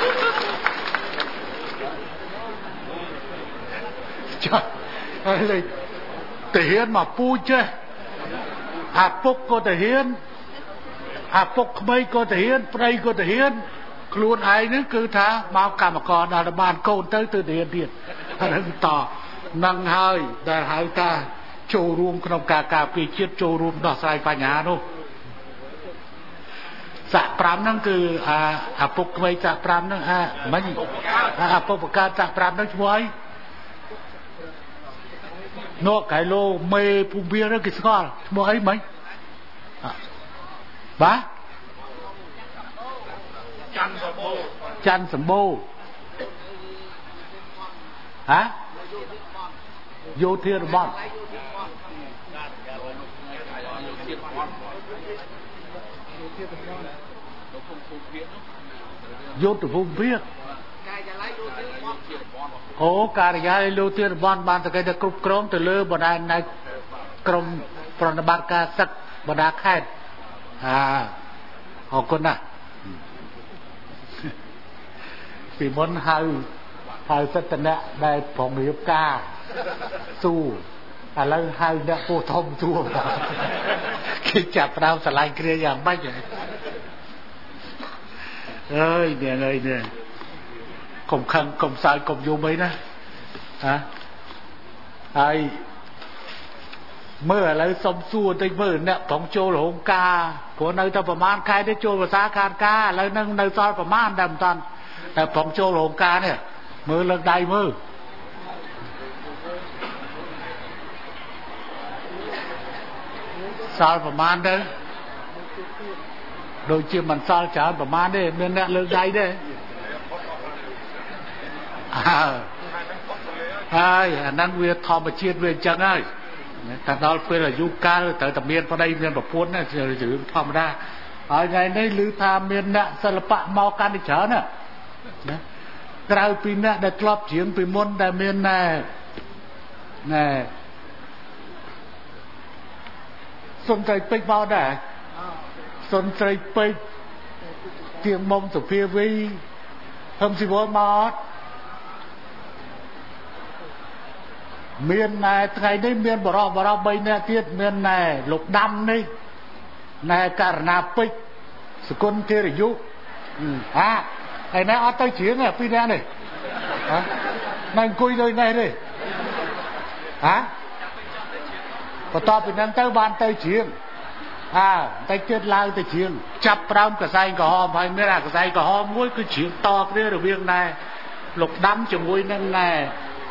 trời ơi thể hiện mà pu chứ phúc có thể hiện phúc mấy có thể hiện prey có thể hiện luôn ai nữa cứ thả bao cả mà còn là bàn côn tới từ điện điện hắn tỏ năng hơi để hai ta châu ruộng trong cả cái chiết châu ruộng đỏ sai phải nhà đâu dạ pram năng cứ phúc mấy dạ pram năng mấy phúc cả dạ pram năng chuối nó cái lô mê phun bia đó cái score mua ấy mấy bá chăn sầm bô hả vô thiên bọn vô từ phun bia ô cả cái lưu tiên bọn ban từ cái được cục crom từ lơ bọn anh này crom bọn bạn ca sắc bọn đã khai họ con à vì muốn hai sắt tận nè đây phòng hiệp ca su lấy hai nè phô thông chua khi chặt rau sả lanh kia dạng bách vậy ơi nè cùng khăn cùng sai cùng vô mấy đó hả ai mưa lấy sông xua tới mưa nè phóng trôi là hôm ca của nơi taประมาณ khai tới trôi vào xa khan ca lấy nơi sao ประมาณ đầm toànแต่phóng trôi là hôm ca nè mưa lần đầy mưa sao ประมาณ đấy đôi khi mình sao trả ประมาณ đấy nên nè lần đầy đấy năng việc thò mà chiết về chẳng ơiแต่เราเป็นอายุการแต่เมียนพอได้เมียนแบบพ้นน่ะถือธรรมดาไงในลือทาเมียนน่ะศิลปะเมาการดิเฉาน่ะนะกลายปีน่ะได้ครอบเฉียงปีมนได้เมียนน่ะสนใจไปเมาได้สนใจไปเตียงมงสุเพียวีทำสิบวันมาเมียนนายไงได้เมียนบรอใบเนี่ยเทียดเมียนนายหลกดำนี่นายการนาปิกสกุลเทริยุไอ้นายเอาเตยเฉียงเนี่ยพี่เนี่ยนี่นายคุยเลยนายนี่พอต่อไปนั้นเตยบานเตยเฉียงเตยเจ็ดลาวเตยเฉียงจับพร้อมกับใส่กับหอมไปไม่ได้กับใส่กับหอมมุ้ยคือเฉียงต่อเรื่องเวียงนายหลกดำจะมุ้ยนั่นนาย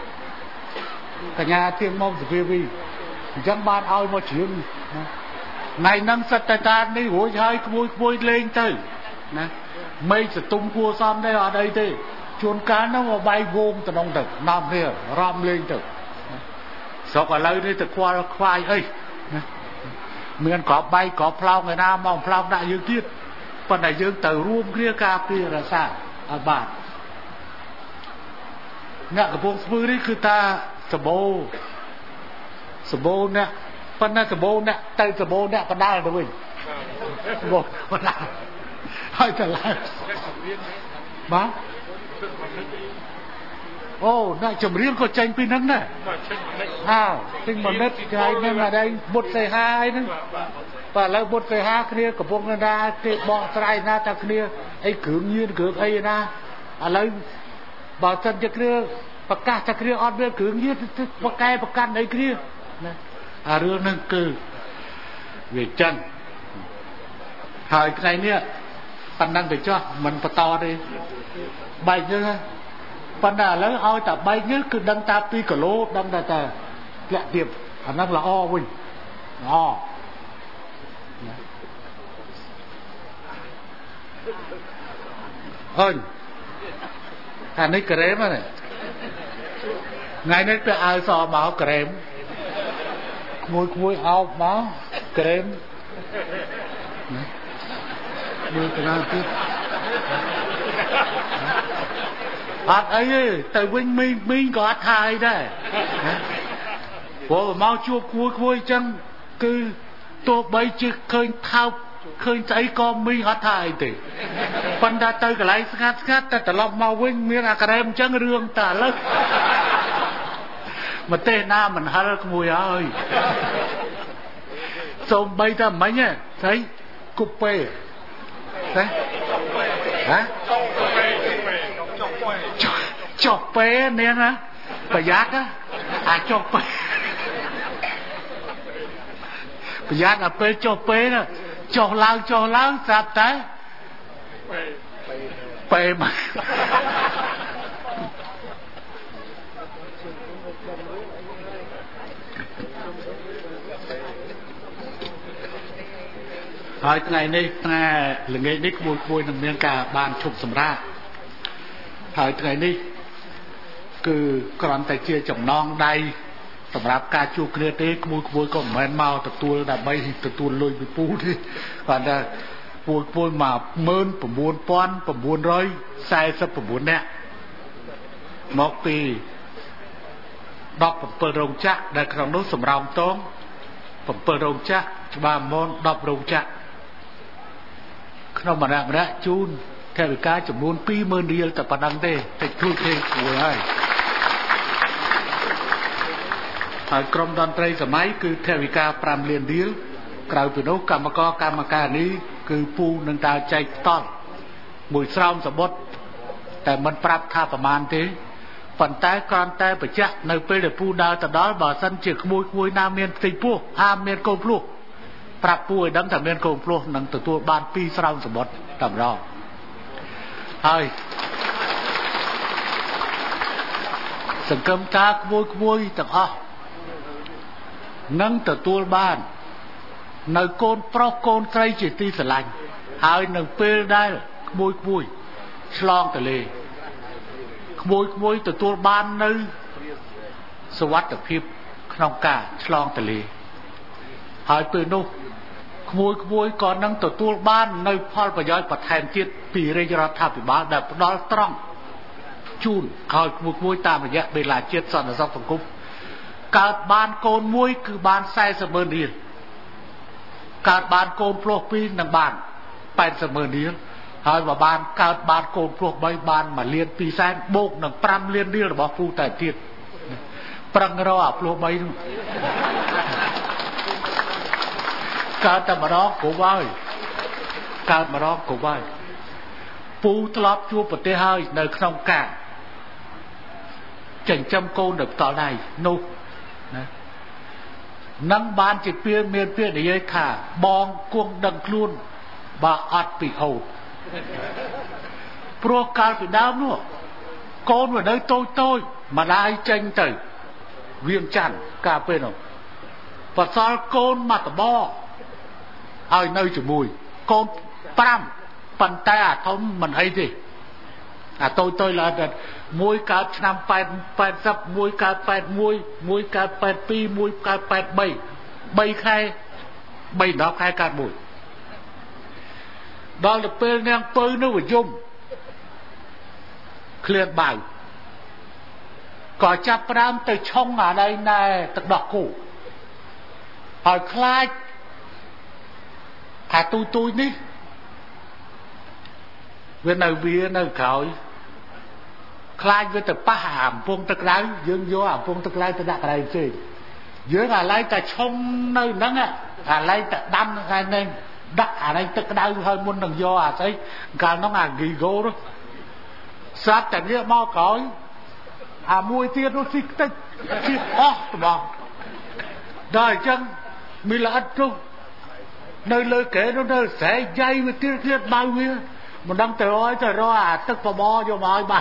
cả nhà tiếng mong từ vi chẳng ban ao mà chuyện ngày năng sạch tại ta đi hối hai vui lên tới nè mấy sẽ tung cua xóm đây ở đây thì chuồn cá nó mà bay vuông từ đông thực nằm kia ram lên thực sau cả lấy đi từ qua khoai ấy miền có bay có plau người nam mong plau đại dương tiết phần đại dương từ ruộng kia cà phê là sao ở bản nè cái buông phơi đấy cứ ta sờ bô nè phần này sờ bô nè tay sờ bô nè phần đai rồi mình bô phần đai hơi trở lại má ô nãy chấm riêng có tranh pin nắng nè tinh một nét cái nên là đây 1,2 nữa và lại 1,2 kia của bông lên ra thì bọn trai na ta kia ấy cưỡng nhiên cưỡng ấy na lấy bảo chân cho kia bạc ca cho kia on bên cưỡng nhiên bạc cây bạc can ấy kia rương nâng cừ về chân hỏi cái này phần năng để cho mình phải to đi bay như phần nào lấy oi tập bay như cứ đăng ta pi cả lô đăng ta ta lẹ tiệp phần năng là o mình o ơi thằng ấy krem này ngày nay phải ai so máu krem mùi ao máu krem mùi cái nào chứ ấy tại Vinh mình có thai đây bộ mau chua cuối chân cứ tôi bây chứ khơi thấy con mình hết thai thì phần đã tới cái lấy ngắt ta lòng mau Vinh miếng cái em chân rương ta lắm mà tên nam mình hết mùi ơi xong bây ta mấy nhá thấy cúp bê đấy hả chọc bê nè hả bà giác á chọc bê bà giác là bê chọc bê nè chọc lăng sạp tới bê mà hỏi ngày nay là ngày nay vui nằm miếng cả bàn chụp sầm ra hỏi ngày nay cứ còn tại chia chồng non đâyสำหรับการจูเคลียร์เต้ขโมยก็เหมือนเมาตะตัวแต่ใบตะตัวลอยไปปูที่ก่อนจะปูมาเมินประมวลป้อนประมวลร้อยใส่สับประมวลเนี่ยมอกปีดอกผมเปิดโรงจักรได้ครั้งนู้นสำรองต้งผมเปิดโรงจักรชบามอนดอกโรงจักรขนมมันอะไรจูนแค่วิกาจำนวนปีเมินเดียวแต่ปนังเต้แต่ทุกเทงหัวให้กรมดนตรีสมัยคือเทวิกาปรามเรียนเดียวกล่าวไปโน้กรรมการนี้คือปูนังตาใจต้อนมวยซ้อมสมบดแต่มันปรับท่าประมาณทีฝันแต่ก่อนแต่ประจักษ์ในเปรย์ปูดาวแต่ดอยบ่อสันเจียกมวยนาเมียนตีปูห้ามเมียนโกงพลูปรับปูดังแต่เมียนโกงพลูนังตัวบ้านปีซ้อมสมบดตำรองเฮ้ยสังคมตามวยแต่นั่งแต่ตัวบ้านในโกนเพราะโกนใครจิตตีสลายหายหนึ่งเปรได้ขโมยฉลองแต่เลยขโมยแต่ตัวบ้านในสวัสดิ์พิบขนมกาฉลองแต่เลยหายเปรนุขโมยก่อนนั่งแต่ตัวบ้านในพ่อประย้อยประแทนเทียดปีเรยรัฐาภิบาลแบบดอลตรองจูนหายขโมยตามระยะเวลาเจ็ดสันสังสังกุมการบานโกนมวยคือบานไซเสมอเดียนการบานโกนโปรปีนังบานเป็นเสมอเดียนหายว่าบานการบานโกนโปรใบบานมาเลียนปีแซนโบกหนังปรำเลียนเดียนบอกผู้แต่เทียนปรังเราอับโปรใบการแต่มาร้องกูไว้การมาร้องกูไว้ปูตลอดชั่วปฏิหารในขนมกาจังจำโกนแบบต่อได้นุนังบานจิตเปียเมียนเปียในยัยขาบองกวงดังคลุนบาอัดปีเอาโปรการปีดาวนู่โกนว่าได้โต้มาได้จังเตยเวียงจันทร์กาเป็นปัสสาวะโกนมาตะบอឲ្យនៅជាមួយកូន5ប៉ុន្តែអាធំមិនអីទេអាតូចឡើងតែមួយកើតឆ្នាំ80មួយកើត81មួយកើត82មួយកើត83 3ខែ3 10ខែកើតមួយដល់ទៅពេលនាងពៅនោះវយំឃ្លានបៅក៏ចាប់ផ្ដើមទៅឆុងអានេះណែទឹកដោះគោហើយខ្លាចអាទូចនេះវានៅក្រោយខ្លាចវាទៅប៉ះអាកំពង់ទឹកក្តៅយើងយកអាកំពង់ទឹកក្តៅទៅដាក់កន្លែងផ្សេងយើងអាឡៃតែឆុងនៅហ្នឹងអាឡៃតែដាំថ្ងៃនេះដាក់អានេះទឹកក្តៅហើយមុននឹងយកអាស្អីកាលនោះអាហ្គីហ្គោនោះស្រាប់តែវាមកក្រោយអាមួយទៀតនោះស៊ីខ្ទេចស៊ីអស់ត្មងដល់អញ្ចឹងមានល្អិតនោះនៅលើកែនោះទៅស្រែកយាយវាទៀតបៅវាមិនដឹងទៅរកអាទឹកបបរយកមកឲ្យបាន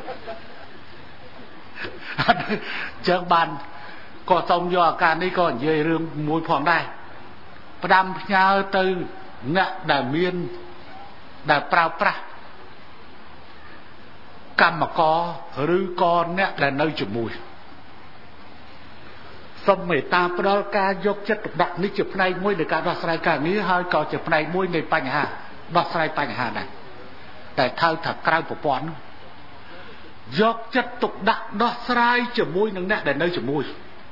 ចឹងបានក៏សូមយកឱកាសនេះក៏និយាយរឿងមួយផងដែរផ្ដាំផ្ញើទៅអ្នកដែលមានដែលប្រើប្រាស់កម្មករឬក៏អ្នកដែលនៅជាមួយសូមមេត្តាផ្ដល់ការយកចិត្តទុកដាក់នេះជាផ្នែកមួយនៃការដោះស្រាយការងារហើយក៏ជាផ្នែកមួយនៃបញ្ហាដោះស្រាយបញ្ហាដែរតែថៅថាក្រៅប្រព័ន្ធយកចិត្តទុកដាក់ដោះស្រាយជាមួយនឹងអ្នកដែលនៅជាមួយ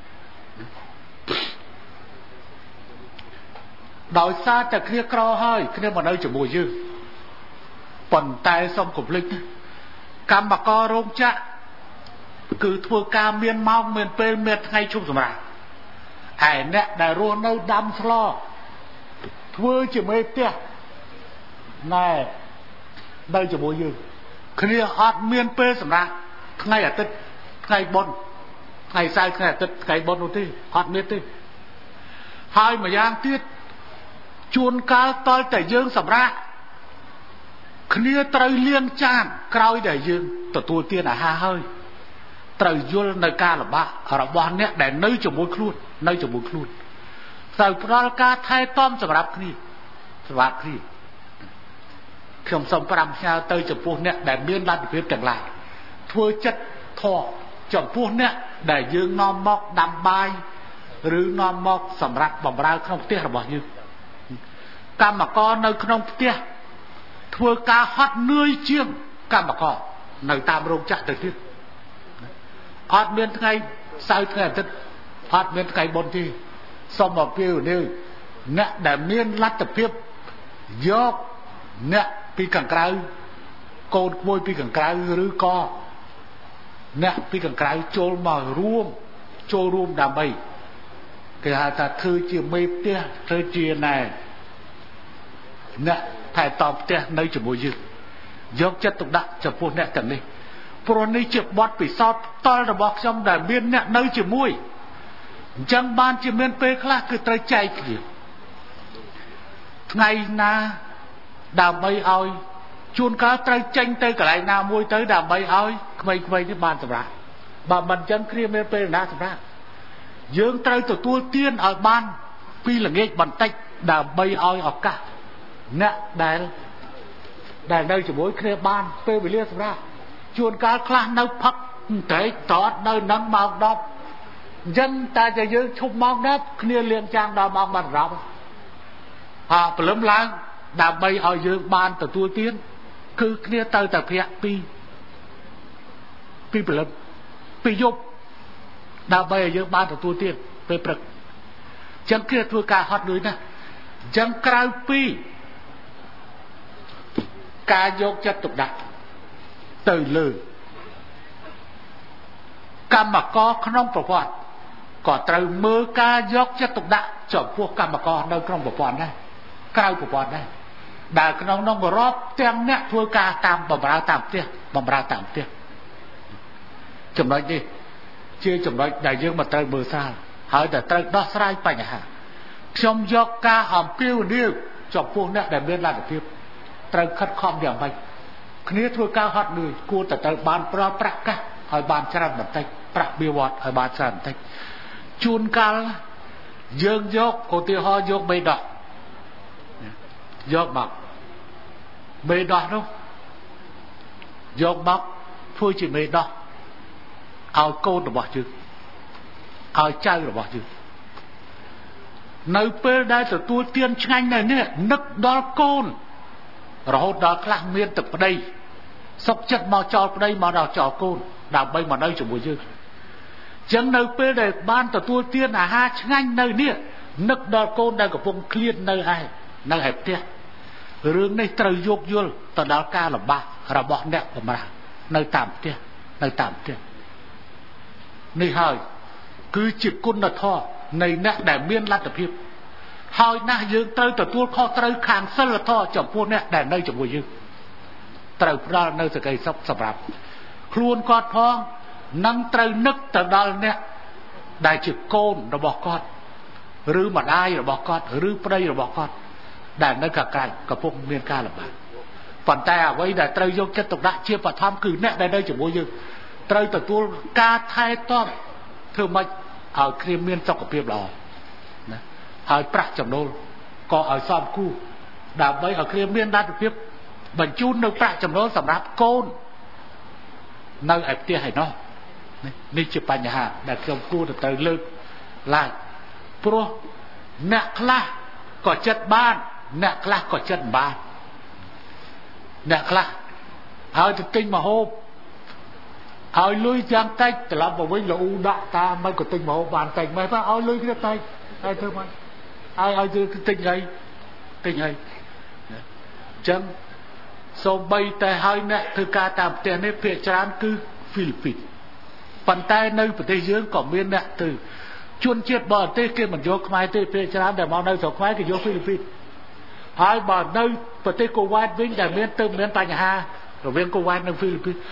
ដោយសារតែគ្នាក្រហើយគ្នាមកនៅជាមួយយើងប៉ុន្តែសូមកុំភ្លេចកម្មកររោងចក្រគឺធ្វើការមានម៉ោងមានពេលមានថ្ងៃឈប់សម្រាកហើយអ្នកដែលរស់នៅដាំស្លធ្វើជាមេផ្ទះណែនៅជាមួយយើងគ្នាអត់មានពេលសម្រាប់ថ្ងៃអាទិត្យថ្ងៃបុណ្យថ្ងៃសៅរ៍ថ្ងៃអាទិត្យថ្ងៃបុណ្យនោះទេអត់មានទេហើយម្យ៉ាងទៀតជួនកាលតលតែយើងសម្រាប់គ្នាត្រូវលាងចានក្រោយដែលយើងទទួលទានអាហារហើយត្រូវយល់នៅការលំបាករបស់អ្នកដែលនៅជាមួយខ្លួនត្រូវផ្ដល់ការថែទាំសម្រាប់គ្នាសម្រាប់គ្នាខ្ញុំសូមប្រាំផ្ញើទៅចំពោះអ្នកដែលមានលទ្ធភាពទាំងឡាយធ្វើចិត្តធម៌ចំពោះអ្នកដែលយើងនាំមកដាំបាយឬនាំមកសម្រាប់បម្រើក្នុងផ្ទះរបស់យើងកម្មករនៅក្នុងផ្ទះធ្វើការហត់នឿយជាងកម្មករនៅតាមរោងចក្រទៅទៀតអត់មានថ្ងៃសៅរ៍ថ្ងៃអាទិត្យអត់មានថ្ងៃបុណ្យទេសូមអំពាវនាវអ្នកដែលមានលទ្ធភាពយកអ្នកពីខាងក្រៅកូនក្មួយពីខាងក្រៅឬក៏អ្នកពីខាងក្រៅចូលមកចូលរួមដើម្បីគេហៅថាធ្វើជាមេផ្ទះធ្វើជាណែអ្នកថែទាំផ្ទះនៅជាមួយយើងយកចិត្តទុកដាក់ចំពោះអ្នកទាំងនេះព្រោះនេះជាបទពិសោធន៍ផ្ទាល់របស់ខ្ញុំដែលមានអ្នកនៅជាមួយអញ្ចឹងបានជាមានពេលខ្លះគឺត្រូវចែកគ្នាថ្ងៃណាដើម្បីឲ្យជួនកាលត្រូវចេញទៅកន្លែងណាមួយទៅដើម្បីឲ្យក្មេងៗនេះបានសម្រាប់បើមិនអញ្ចឹងគ្នាមានពេលណាសម្រាប់យើងត្រូវទទួលទានឲ្យបានពីល្ងាចបន្តិចដើម្បីឲ្យឱកាសអ្នកដែលនៅជាមួយគ្នាបានពេលវេលាសម្រាប់ជួនកាលខ្លះនៅផឹកតែតតនៅនឹងម៉ោង10អញ្ចឹងតែយើងឈប់ម៉ោង10គ្នាលៀងចាងដល់ម៉ោងបាន10ព្រលឹមឡើងដើម្បីឲ្យយើងបានទទួលទានគឺគ្នាទៅតែភ័ក្រពីព្រលឹមពីយប់ដើម្បីឲ្យយើងបានទទួលទានពេលព្រឹកអញ្ចឹងគ្នាធ្វើការហត់ដូចណាអញ្ចឹងក្រៅពីការយកចិត្តទុកដាក់ទៅលើកម្មករក្នុងប្រព័ន្ធក៏ត្រូវមើលការយកចិត្តទុកដាក់ចំពោះកម្មករនៅក្នុងប្រព័ន្ធដែរក្រៅប្រព័ន្ធដែរដែលក្នុងនោះរាប់ទាំងអ្នកធ្វើការតាមបម្រើតាមផ្ទះចំណុចនេះជាចំណុចដែលយើងមិនត្រូវមើលស្រាលហើយតែត្រូវដោះស្រាយបញ្ហាខ្ញុំយកការអំពាវនាវចំពោះអ្នកដែលមានលទ្ធភាពត្រូវខិតខំយ៉ាងម៉េចគ្នាធ្វើការហត់នឿយគួរតែត្រូវបានប្រល់ប្រាក់កាសឲ្យបានច្រើនបន្តិចប្រាក់បៀវត្តឲ្យបានច្រើនបន្តិចជួនកាលយើងយកឧទាហរណ៍យកបេដោះយកមកមេដោះនោះយកមកធ្វើជាមេដោះឲ្យកូនរបស់យើងឲ្យចៅរបស់យើងនៅពេលដែលទទួលទានឆ្ងាញ់នៅនេះនឹកដល់កូនរហូតដល់ខ្លះមានទឹកប្តីសុខចិត្តមកចោលប្តីមកដល់ចោលកូនដើម្បីមកនៅជាមួយយើងចឹងនៅពេលដែលបានទទួលទានអាហារឆ្ងាញ់នៅនេះនឹកដល់កូនដែលកំពុងឃ្លាននៅឯផ្ទះរឿងនេះត្រូវយោគយល់ទៅដល់ការលំបាករបស់អ្នកបម្រើនៅតាមផ្ទះនេះហើយគឺជាគុណធម៌នៃអ្នកដែលមានលទ្ធភាពហើយណាស់យើងត្រូវទទួលខុសត្រូវខាងសិលធម៌ចំពោះអ្នកដែលនៅជាមួយយើងត្រូវផ្ដល់នៅសេចក្តីសុខសម្រាប់ខ្លួនគាត់ផងនឹងត្រូវនឹកទៅដល់អ្នកដែលជាកូនរបស់គាត់ឬម្ដាយរបស់គាត់ឬប្តីរបស់គាត់ដែលនៅខាងក្រៅកំពុងមានការលំបាកប៉ុន្តែអ្វីដែលត្រូវយកចិត្តទុកដាក់ជាបឋមគឺអ្នកដែលនៅជាមួយយើងត្រូវទទួលការថែទាំធ្វើម៉េចឲ្យគ្នាមានសុខភាពល្អណាហើយប្រាក់ចំណូលក៏ឲ្យសមគួរដើម្បីឲ្យគ្នាមានលទ្ធភាពបញ្ជូននៅប្រាក់ចំណូលសម្រាប់កូននៅឯផ្ទះឯណោះនេះជាបញ្ហាដែលខ្ញុំគួរទៅលើកឡើងព្រោះអ្នកខ្លះក៏ចិត្តបានអ្នកខ្លះក៏ចិត្តមិនបានអ្នកខ្លះឲ្យទៅទិញម្ហូបឲ្យលុយយ៉ាងតិចត្រឡប់មកវិញលូដាក់តាមិនក៏ទិញម្ហូបបានតិចមិនថាឲ្យលុយគ្នាតិចហើយធ្វើម៉េចឲ្យទិញអីចឹងសូម្បីតែឲ្យអ្នកធ្វើការតាមផ្ទះនេះភាគច្រើនគឺហ្វីលីពីនប៉ុន្តែនៅប្រទេសយើងក៏មានអ្នកទៅជនជាតិបរទេសគេមិនយកខ្មែរទេភាគច្រើនតែមកនៅស្រុកខ្មែរគេយកហ្វីលីពីនហើយបើនៅប្រទេសកូវ៉ាតវិញដែលមានបញ្ហារវាងកូវ៉ាតនិងហ្វីលីពីន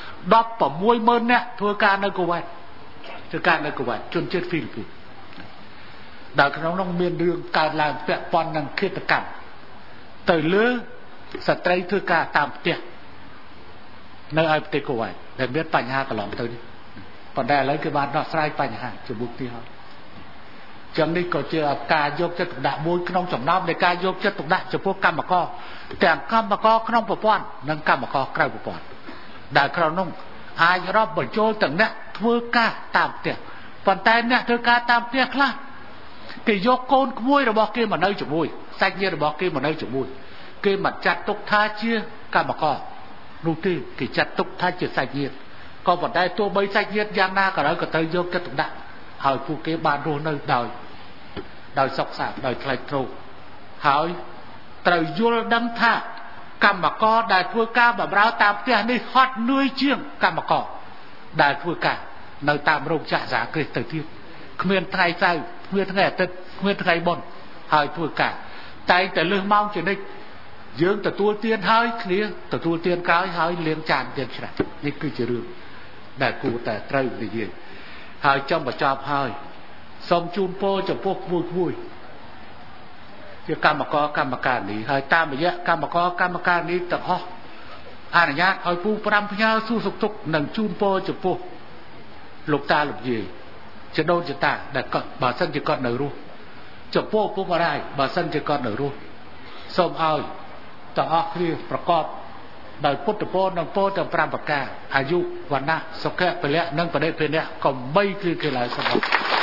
16,000 នាក់ធ្វើការនៅកូវ៉ាតជនជាតិហ្វីលីពីនដែលក្នុងនោះមានរឿងកើតឡើងពាក់ព័ន្ធនឹងឃាតកម្មទៅលើស្ត្រីធ្វើការតាមផ្ទះនៅឯប្រទេសកូវ៉ាតដែលមានបញ្ហាកន្លងទៅនេះប៉ុន្តែឥឡូវគេបានដោះស្រាយបញ្ហាជាមួយគ្នាហើយចឹងនេះក៏ជាការយកចិត្តទុកដាក់មួយក្នុងចំណោមនៃការយកចិត្តទុកដាក់ចំពោះកម្មករទាំងកម្មករក្នុងប្រព័ន្ធនិងកម្មករក្រៅប្រព័ន្ធដែលក្នុងនោះអាចរាប់បញ្ចូលទាំងអ្នកធ្វើការតាមផ្ទះប៉ុន្តែអ្នកធ្វើការតាមផ្ទះខ្លះគេយកកូនក្មួយរបស់គេមកនៅជាមួយសាច់ញាតិរបស់គេមកនៅជាមួយគេមិនចាត់ទុកថាជាកម្មករនោះទេគេចាត់ទុកថាជាសាច់ញាតិក៏ប៉ុន្តែទោះបីសាច់ញាតិយ៉ាងណាក៏ត្រូវយកចិត្តទុកដាក់ហើយពួកគេបានរស់នៅដោយសុខសាន្តដោយថ្លៃថ្នូរហើយត្រូវយល់ដឹងថាកម្មករដែលធ្វើការបម្រើតាមផ្ទះនេះហត់នឿយជាងកម្មករដែលធ្វើការនៅតាមរោងចក្រសហគ្រាសទៅទៀតគ្មានថ្ងៃសៅរ៍គ្មានថ្ងៃអាទិត្យគ្មានថ្ងៃបុណ្យហើយធ្វើការតែតែលើសម៉ោងជានិច្ចយើងទទួលទានហើយគ្នាទទួលទានក្រោយហើយលាងចានទៀតច្រើននេះគឺជារឿងដែលគួរតែត្រូវនិយាយហើយចង់បញ្ចប់ហើយសូមជូនពរចំពោះក្មួយជាកម្មករកម្មការនេះហើយតាមរយៈកម្មករកម្មការនេះទាំងអស់អនុញ្ញាតឲ្យពូ5ផ្ញើសួរសុខទុក្ខនិងជូនពរចំពោះលោកតាលោកយាយជាដូនជាតាដែលគាត់បើសិនជាគាត់នៅរស់ចំពោះពុកម្ដាយបើសិនជាគាត់នៅរស់សូមឲ្យទាំងអស់គ្នាប្រកបដោយពុទ្ធពរនិងពរទាំង5ប្រការអាយុវណ្ណៈសុខៈពលៈនិងបរិភេណៈកុំបីគ្រាឡើយសូម